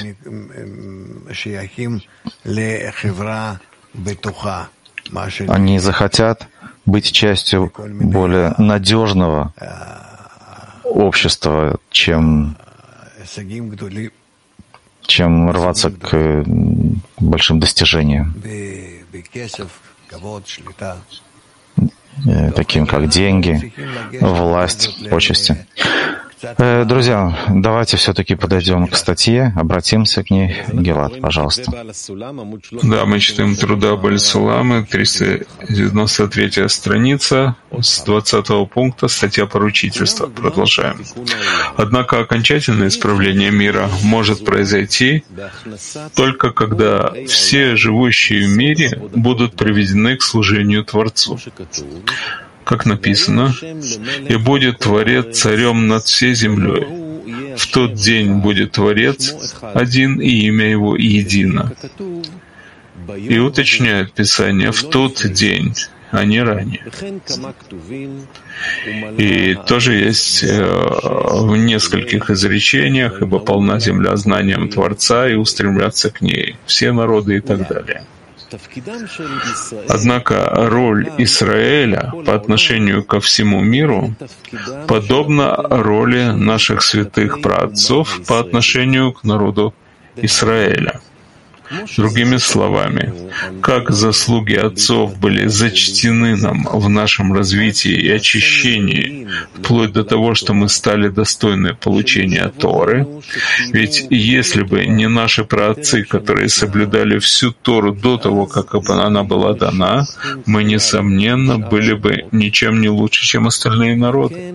Они захотят быть частью более надежного общества, чем, чем рваться к большим достижениям, таким как деньги, власть, почести. Друзья, давайте все-таки подойдем к статье, обратимся к ней. Гилад, пожалуйста. Да, мы читаем труда Баль-Суламы, триста девяносто третья страница, с двадцатого пункта, статья поручительства. Продолжаем. Однако окончательное исправление мира может произойти только когда все живущие в мире будут приведены к служению Творцу. Как написано, «И будет Творец царем над всей землей. В тот день будет Творец один, и имя Его едино». И уточняет Писание «в тот день», а не ранее. И тоже есть в нескольких изречениях, ибо полна земля знанием Творца, и устремляться к ней все народы и так далее. Однако роль Израиля по отношению ко всему миру подобна роли наших святых праотцов по отношению к народу Израиля. Другими словами, как заслуги отцов были зачтены нам в нашем развитии и очищении, вплоть до того, что мы стали достойны получения Торы, ведь если бы не наши праотцы, которые соблюдали всю Тору до того, как она была дана, мы, несомненно, были бы ничем не лучше, чем остальные народы.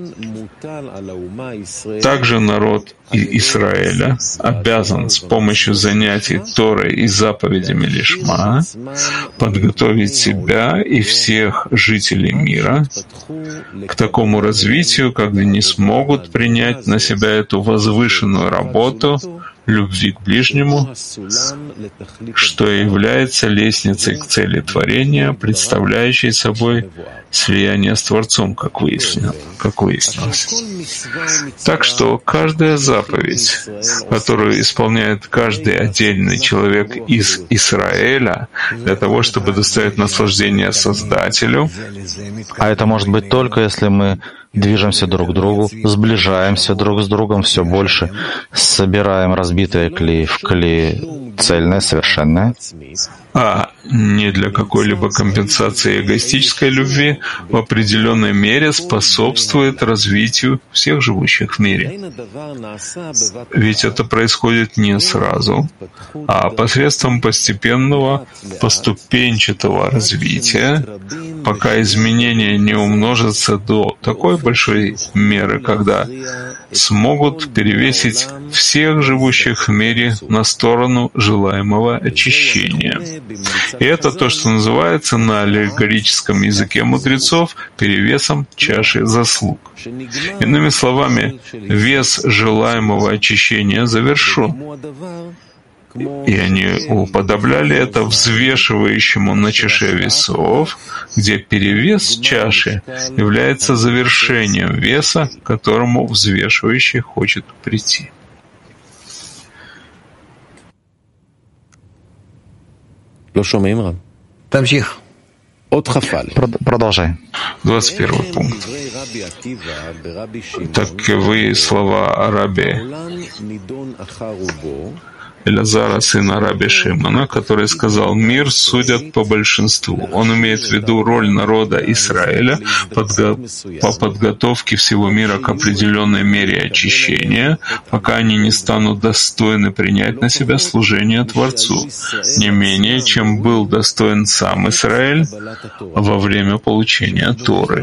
Также народ Израиля обязан с помощью занятий Торой и заповедями Лишма подготовить себя и всех жителей мира к такому развитию, когда они смогут принять на себя эту возвышенную работу любви к ближнему, что является лестницей к цели творения, представляющей собой слияние с Творцом, как выяснилось. Как выяснилось. Так что каждая заповедь, которую исполняет каждый отдельный человек из Израиля для того, чтобы доставить наслаждение Создателю, а это может быть только если мы движемся друг к другу, сближаемся друг с другом все больше, собираем разбитые клеи в клей цельное, совершенное, а не для какой-либо компенсации эгоистической любви, в определенной мере способствует развитию всех живущих в мире. Ведь это происходит не сразу, а посредством постепенного, поступенчатого развития, пока изменения не умножатся до такой большой меры, когда смогут перевесить всех живущих в мире на сторону желаемого очищения. И это то, что называется на аллегорическом языке мудрецов перевесом чаши заслуг. Иными словами, вес желаемого очищения завершен. И они уподобляли это взвешивающему на чаше весов, где перевес чаши является завершением веса, к которому взвешивающий хочет прийти. Продолжай. двадцать первый пункт. Таковы слова Раби Элазара, сына Раби Шимона, который сказал: «Мир судят по большинству». Он имеет в виду роль народа Израиля подго... по подготовке всего мира к определенной мере очищения, пока они не станут достойны принять на себя служение Творцу, не менее, чем был достоин сам Израиль во время получения Торы.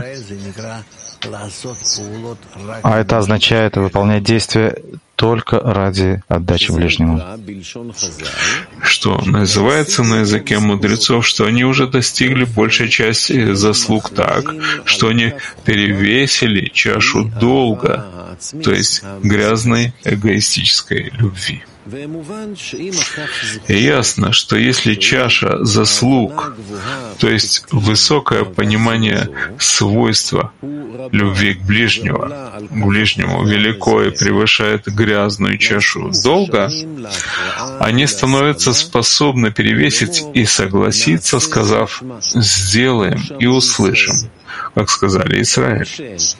А это означает выполнять действия только ради отдачи ближнему. Что называется на языке мудрецов, что они уже достигли большей части заслуг так, что они перевесили чашу долга, то есть грязной эгоистической любви. И ясно, что если чаша заслуг, то есть высокое понимание свойства любви к ближнему, к ближнему велико и превышает грязную чашу долга, они становятся способны перевесить и согласиться, сказав «сделаем и услышим», как сказали Израиль.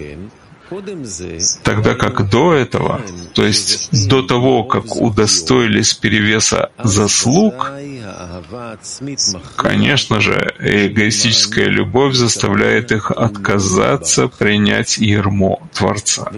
Тогда как до этого, то есть до того, как удостоились перевеса заслуг, конечно же, эгоистическая любовь заставляет их отказаться принять ярмо Творца.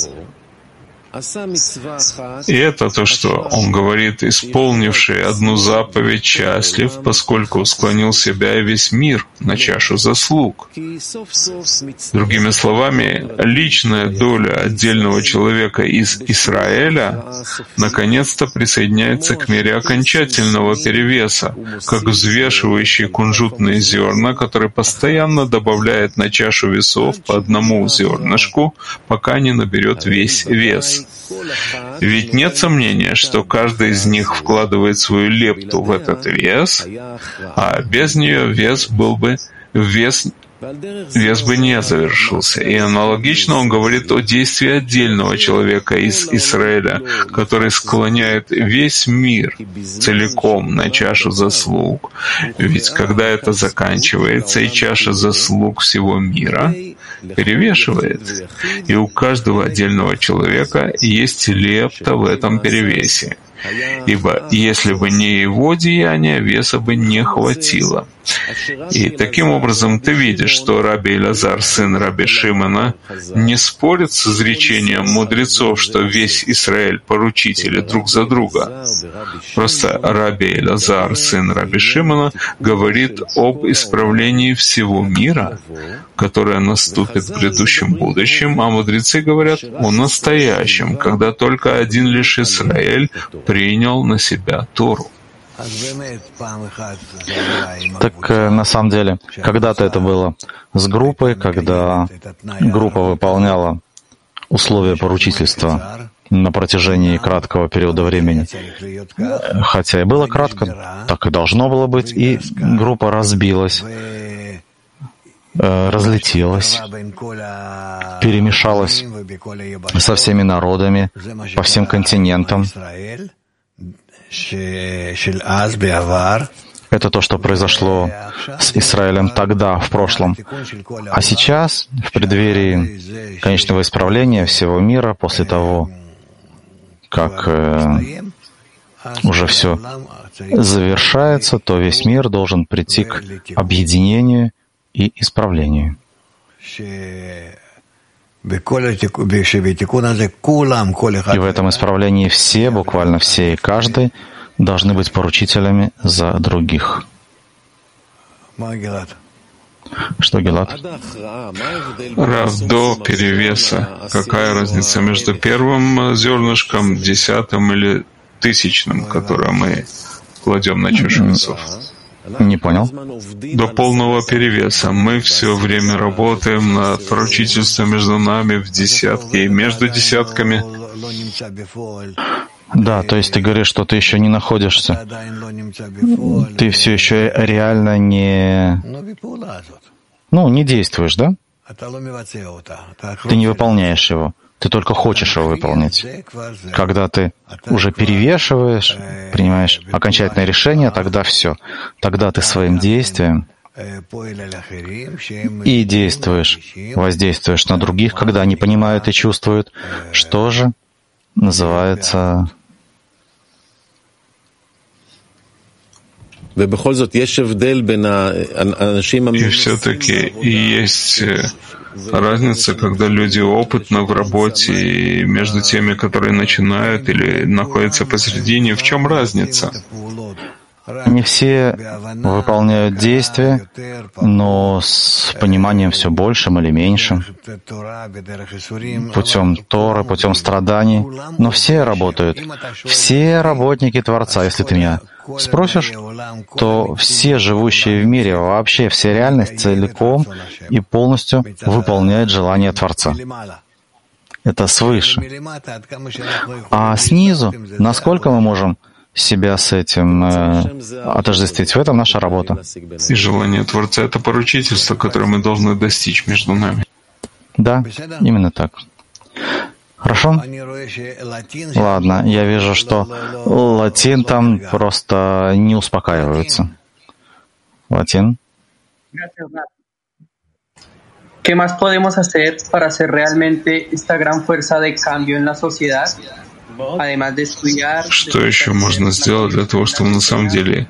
И это то, что он говорит: исполнивший одну заповедь счастлив, поскольку склонил себя и весь мир на чашу заслуг. Другими словами, личная доля отдельного человека из Израиля наконец-то присоединяется к мере окончательного перевеса, как взвешивающий кунжутные зерна, который постоянно добавляет на чашу весов по одному зернышку, пока не наберет весь вес. Ведь нет сомнения, что каждый из них вкладывает свою лепту в этот вес, а без нее вес был бы вес Вес бы не завершился. И аналогично он говорит о действии отдельного человека из Израиля, который склоняет весь мир целиком на чашу заслуг. Ведь когда это заканчивается, и чаша заслуг всего мира перевешивает, и у каждого отдельного человека есть лепта в этом перевесе. Ибо если бы не его деяния, веса бы не хватило. И таким образом ты видишь, что Раби Элазар, сын Раби Шимона, не спорит с изречением мудрецов, что весь Израиль поручители друг за друга. Просто Раби Элазар, сын Раби Шимона, говорит об исправлении всего мира, которое наступит в грядущем будущем, а мудрецы говорят о настоящем, когда только один лишь Израиль принял на себя Тору. Так на самом деле, когда-то это было с группой, когда группа выполняла условия поручительства на протяжении краткого периода времени. Хотя и было кратко, так и должно было быть, и группа разбилась, разлетелась, перемешалась со всеми народами, по всем континентам. Это то, что произошло с Израилем тогда, в прошлом. А сейчас, в преддверии конечного исправления всего мира, после того, как э, уже все завершается, то весь мир должен прийти к объединению и исправлению. И в этом исправлении все, буквально все и каждый, должны быть поручителями за других. Что, Гилад? Рав, до перевеса. Какая разница между первым зернышком, десятым или тысячным, которое мы кладем на чашу весов? Не понял. До полного перевеса. Мы все время работаем над поручительством между нами в десятке и между десятками. Да, то есть ты говоришь, что ты еще не находишься. Ты все еще реально не... Ну, не действуешь, да? Ты не выполняешь его. Ты только хочешь его выполнить. Когда ты уже перевешиваешь, принимаешь окончательное решение, тогда все. Тогда ты своим действием и действуешь, воздействуешь на других, когда они понимают и чувствуют, что же называется... И все-таки есть разница, когда люди опытны в работе, и между теми, которые начинают или находятся посередине. В чем разница? Не все выполняют действия, но с пониманием все большим или меньшим, путем Торы, путем страданий. Но все работают. Все работники Творца. Если ты меня спросишь, то все живущие в мире, вообще вся реальность целиком и полностью выполняет желание Творца. Это свыше. А снизу, насколько мы можем себя с этим э, отождествить? В этом наша работа. И желание Творца — это поручительство, которое мы должны достичь между нами. Да, именно так. Хорошо? Ладно, я вижу, что латин там просто не успокаиваются. Латин. ¿Qué más podemos hacer para hacer realmente esta gran fuerza de cambio en la sociedad? Además de estudiar, что еще можно сделать для того, чтобы на самом деле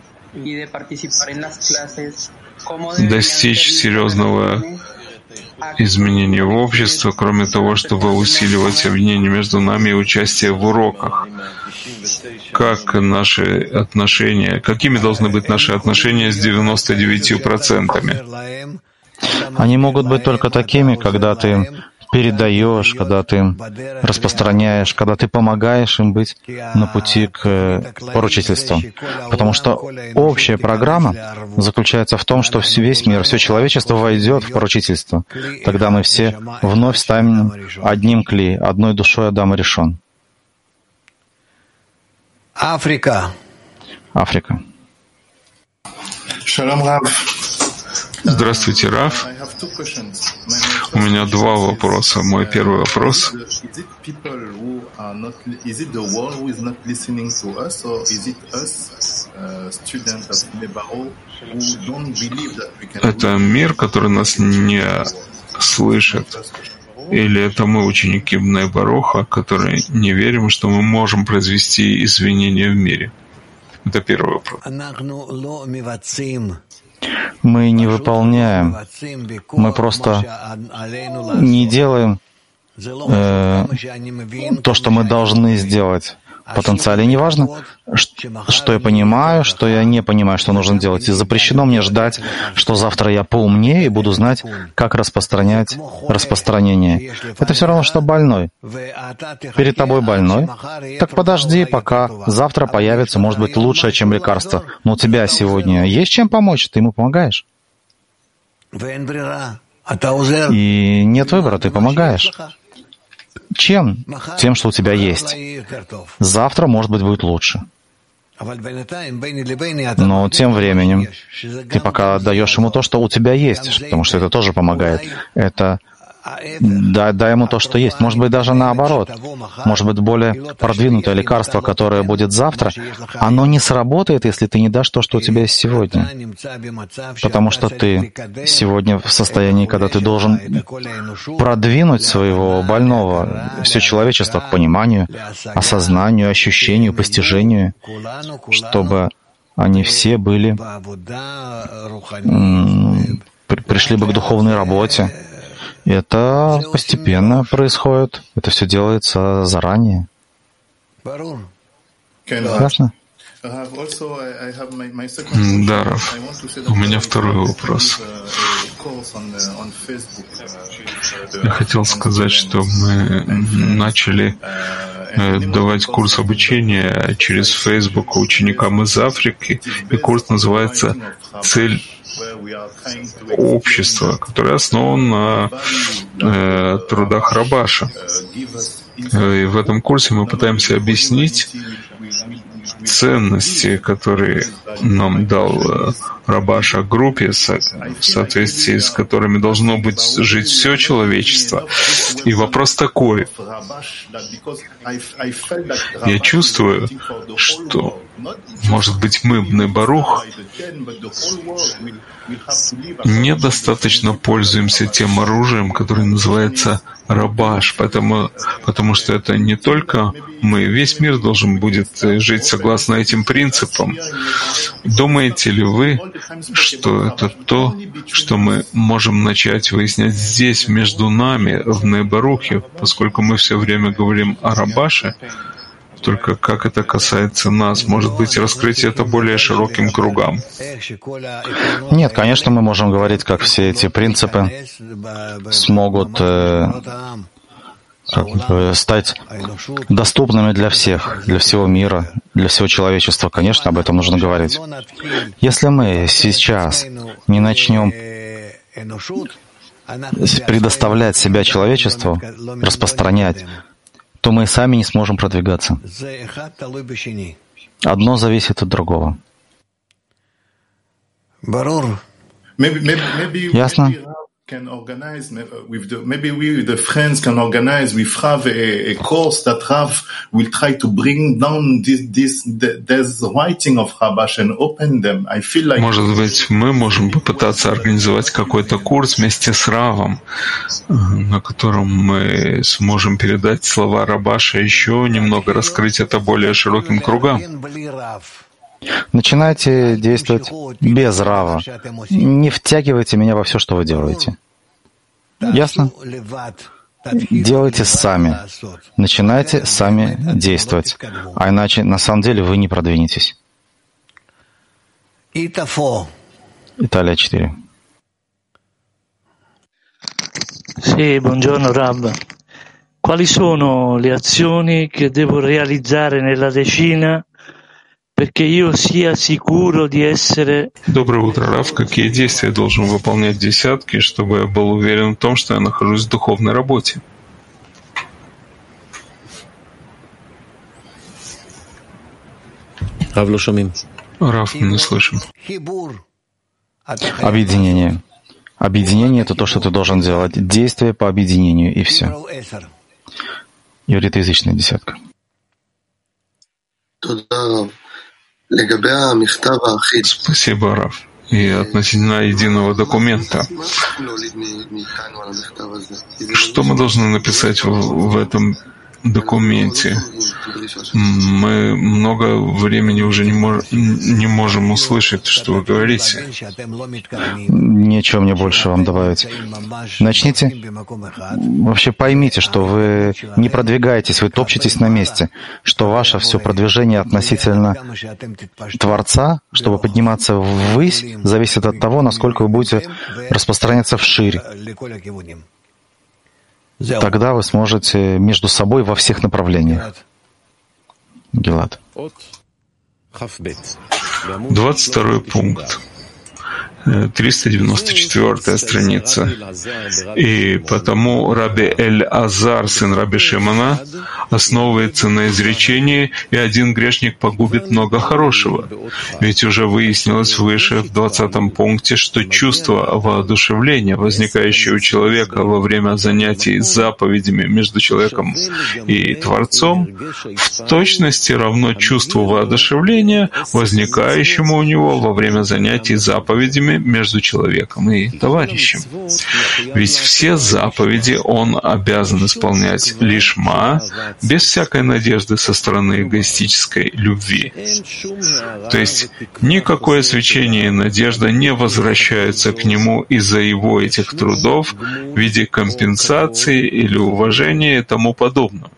достичь серьезного изменения в обществе, кроме того, чтобы усиливать объединение между нами и участие в уроках? Как наши отношения, какими должны быть наши отношения с девяносто девятью процентами? Они могут быть только такими, когда ты передаешь, когда ты распространяешь, когда ты помогаешь им быть на пути к поручительству. Потому что общая программа заключается в том, что весь мир, все человечество войдет в поручительство. Тогда мы все вновь станем одним кли, одной душой Адам решен. Африка. Африка. Шалом, Рав. Здравствуйте, Рав. У меня два вопроса. Мой первый вопрос. Это мир, который нас не слышит? Или это мы, ученики Бней Баруха, которые не верим, что мы можем произвести изменения в мире? Это первый вопрос. Мы не выполняем, мы просто не делаем э, то, что мы должны сделать. В потенциале неважно, что я понимаю, что я не понимаю, что нужно делать. И запрещено мне ждать, что завтра я поумнее и буду знать, как распространять распространение. Это все равно, что больной. Перед тобой больной. Так подожди, пока завтра появится, может быть, лучшее, чем лекарство. Но у тебя сегодня есть чем помочь, ты ему помогаешь. И нет выбора, ты помогаешь. Чем? Тем, что у тебя есть. Завтра, может быть, будет лучше. Но тем временем ты пока даешь ему то, что у тебя есть, потому что это тоже помогает. Это дай, дай ему то, что есть. Может быть, даже наоборот. Может быть, более продвинутое лекарство, которое будет завтра, оно не сработает, если ты не дашь то, что у тебя есть сегодня. Потому что ты сегодня в состоянии, когда ты должен продвинуть своего больного, все человечество к пониманию, осознанию, ощущению, постижению, чтобы они все были, пришли бы к духовной работе. И это постепенно происходит. Это все делается заранее. Ясно? Да, Рав. У меня второй вопрос. Я хотел сказать, что мы начали давать курс обучения через Facebook ученикам из Африки, и курс называется «Цель общества», которое основано на э, трудах Рабаша. И в этом курсе мы пытаемся объяснить ценности, которые нам дал Рабаш о группе, в соответствии с которыми должно быть жить все человечество. И вопрос такой. Я чувствую, что, может быть, мы, Бней Барух, недостаточно пользуемся тем оружием, которое называется Рабаш, потому, потому что это не только мы, весь мир должен будет жить согласно этим принципам. Думаете ли вы, что это то, что мы можем начать выяснять здесь, между нами, в Бней Барухе, поскольку мы все время говорим о Рабаше, только как это касается нас? Может быть, раскрыть это более широким кругам? Нет, конечно, мы можем говорить, как все эти принципы смогут э, как, э, стать доступными для всех, для всего мира, для всего человечества. Конечно, об этом нужно говорить. Если мы сейчас не начнем предоставлять себя человечеству, распространять, то мы сами не сможем продвигаться. Одно зависит от другого. Ясно? Can organize with the, maybe we the friends can organize with Rav a, a course that Rav will try to bring down this this this writing of Rabash and open them. I feel like. Может быть, мы можем попытаться организовать какой-то курс вместе с Равом, на котором мы сможем передать слова Рабаша, еще немного раскрыть это более широким кругам. Начинайте действовать без Рава. Не втягивайте меня во все, что вы делаете. Ясно? Делайте сами. Начинайте сами действовать. А иначе, на самом деле, вы не продвинетесь. Италия четыре. Sì, buongiorno Rab. Quali sono le azioni che devo realizzare nella decina perché io sia sicuro di essere... Доброе утро, Рав. Какие действия я должен выполнять десятки, чтобы я был уверен в том, что я нахожусь в духовной работе? Рав, мы не слышим. Объединение. Объединение — это то, что ты должен делать. Действие по объединению, и все. Евритоязычная десятка. Спасибо, Рав. И относительно единого документа. Что мы должны написать в, в этом документе? Мы много времени уже не, мож, не можем услышать, что вы говорите. Нечего мне больше вам добавить. Начните. Вообще поймите, что вы не продвигаетесь, вы топчетесь на месте, что ваше все продвижение относительно Творца, чтобы подниматься ввысь, зависит от того, насколько вы будете распространяться вширь. Тогда вы сможете между собой во всех направлениях. Гилад. двадцать второй пункт. триста девяносто четвёртая страница. И потому Раби Эль-Азар, сын Раби Шимона, основывается на изречении «И один грешник погубит много хорошего». Ведь уже выяснилось выше в двадцатом пункте, что чувство воодушевления, возникающее у человека во время занятий заповедями между человеком и Творцом, в точности равно чувству воодушевления, возникающему у него во время занятий заповедями между человеком и товарищем. Ведь все заповеди он обязан исполнять лишма, без всякой надежды со стороны эгоистической любви. То есть никакое свечение и надежда не возвращаются к нему из-за его этих трудов в виде компенсации или уважения и тому подобного.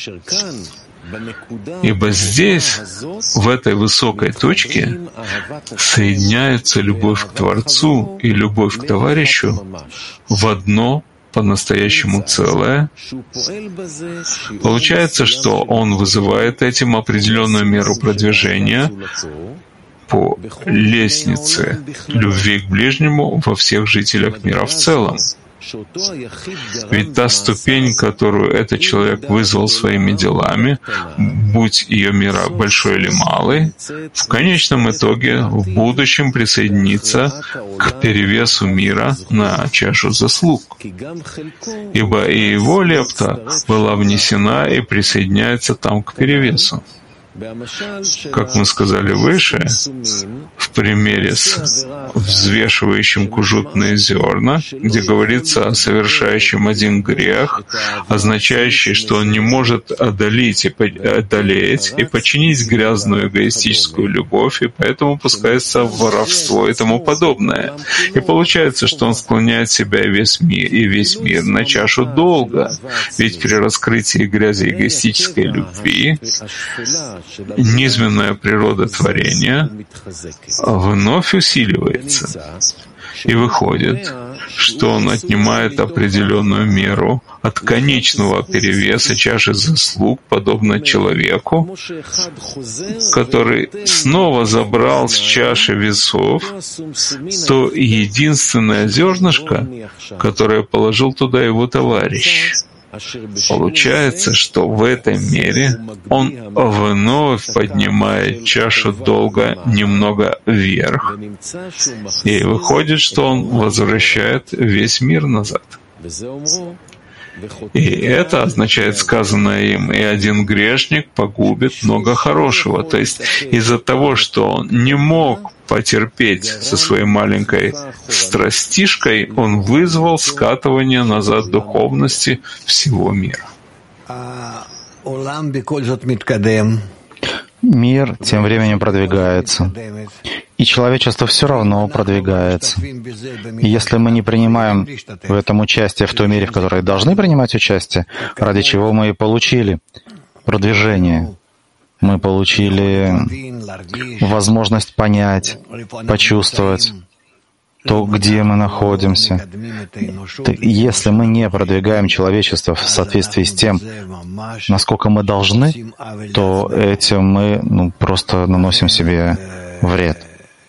Ибо здесь, в этой высокой точке, соединяются любовь к Творцу и любовь к товарищу в одно по-настоящему целое. Получается, что он вызывает этим определенную меру продвижения по лестнице любви к ближнему во всех жителях мира в целом. Ведь та ступень, которую этот человек вызвал своими делами, будь ее мера большой или малой, в конечном итоге в будущем присоединится к перевесу мира на чашу заслуг. Ибо и его лепта была внесена и присоединяется там к перевесу. Как мы сказали выше, в примере с взвешивающим кужутные зерна, где говорится о совершающем один грех, означающий, что он не может одолеть и, одолеть и починить грязную эгоистическую любовь, и поэтому пускается в воровство и тому подобное. И получается, что он склоняет себя и весь мир, и весь мир на чашу долга, ведь при раскрытии грязи эгоистической любви низменная природа творения вновь усиливается. И выходит, что он отнимает определенную меру от конечного перевеса чаши заслуг, подобно человеку, который снова забрал с чаши весов то единственное зернышко, которое положил туда его товарищ. Получается, что в этой мере он вновь поднимает чашу долга немного вверх, и выходит, что он возвращает весь мир назад. И это означает сказанное им, и один грешник погубит много хорошего. То есть из-за того, что он не мог потерпеть со своей маленькой страстишкой, он вызвал скатывание назад духовности всего мира. Мир тем временем продвигается, и человечество все равно продвигается. И если мы не принимаем в этом участие в той мере, в которой должны принимать участие, ради чего мы и получили продвижение, мы получили возможность понять, почувствовать то, где мы находимся. Если мы не продвигаем человечество в соответствии с тем, насколько мы должны, то этим мы ну, просто наносим себе вред.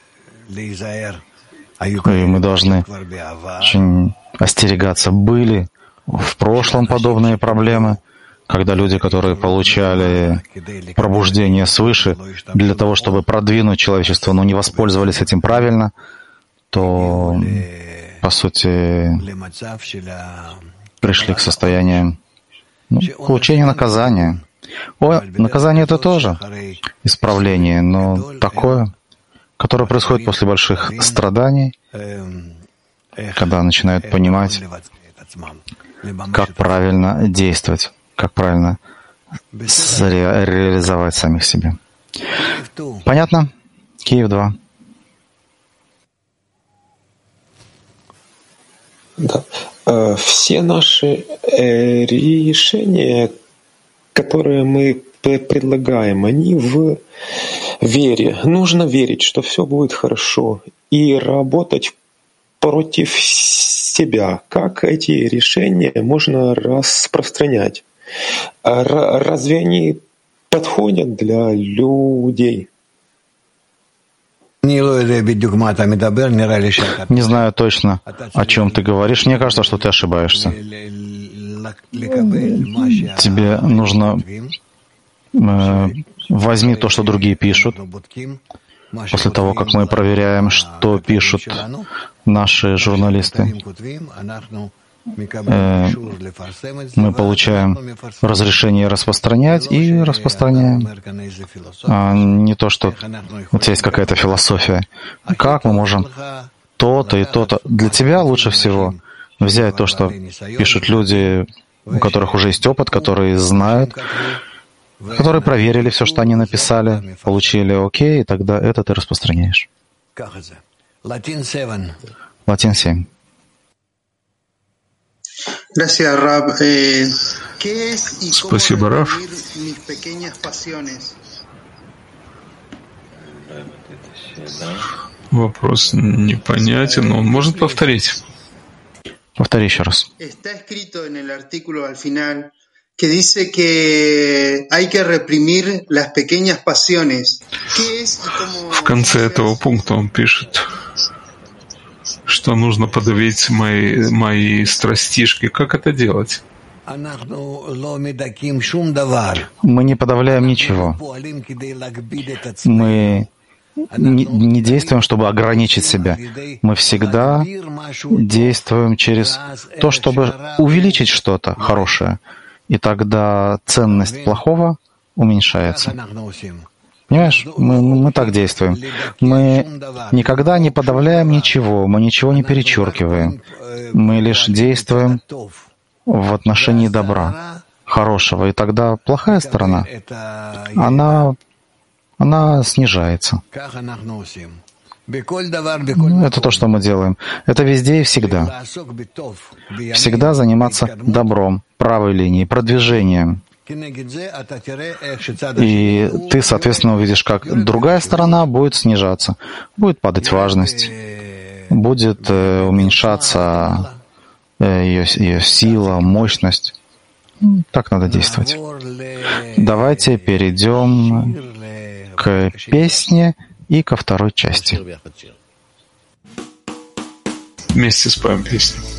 И мы должны очень остерегаться. Были в прошлом подобные проблемы, когда люди, которые получали пробуждение свыше для того, чтобы продвинуть человечество, но не воспользовались этим правильно, то, по сути, пришли к состоянию ну, получения наказания. О, наказание — это тоже исправление, но такое, которое происходит после больших страданий, когда начинают понимать, как правильно действовать, как правильно ре- реализовать самих себя. Понятно? Киев два. Да. Все наши э, решения, которые мы предлагаем, они в вере. Нужно верить, что все будет хорошо, и работать против себя. Как эти решения можно распространять? Разве они подходят для людей? Не знаю точно, о чем ты говоришь. Мне кажется, что ты ошибаешься. Тебе нужно э, возьми то, что другие пишут. После того, как мы проверяем, что пишут наши журналисты, э, мы получаем разрешение распространять и распространяем. А не то, что вот есть какая-то философия. Как мы можем то-то и то-то. Для тебя лучше всего взять то, что пишут люди, у которых уже есть опыт, которые знают, которые проверили все, что они написали, получили окей, и тогда это ты распространяешь. Латин семь. Спасибо, Рав. Вопрос непонятен, но он может повторить. Повтори еще раз. Que dice que hay que reprimir las pequeñas pasiones. В конце этого пункта он пишет, что нужно подавить мои, мои страстишки. Как это делать? Мы не подавляем ничего. Мы не, не действуем, чтобы ограничить себя. Мы всегда действуем через то, чтобы увеличить что-то хорошее. И тогда ценность плохого уменьшается. Понимаешь, мы, мы так действуем. Мы никогда не подавляем ничего, мы ничего не перечеркиваем. Мы лишь действуем в отношении добра, хорошего. И тогда плохая сторона, она, она снижается. Это то, что мы делаем. Это везде и всегда. Всегда заниматься добром, правой линией, продвижением. И ты, соответственно, увидишь, как другая сторона будет снижаться, будет падать важность, будет э, уменьшаться э, ее, ее сила, мощность. Так надо действовать. Давайте перейдем к песне и ко второй части. Вместе споем песню.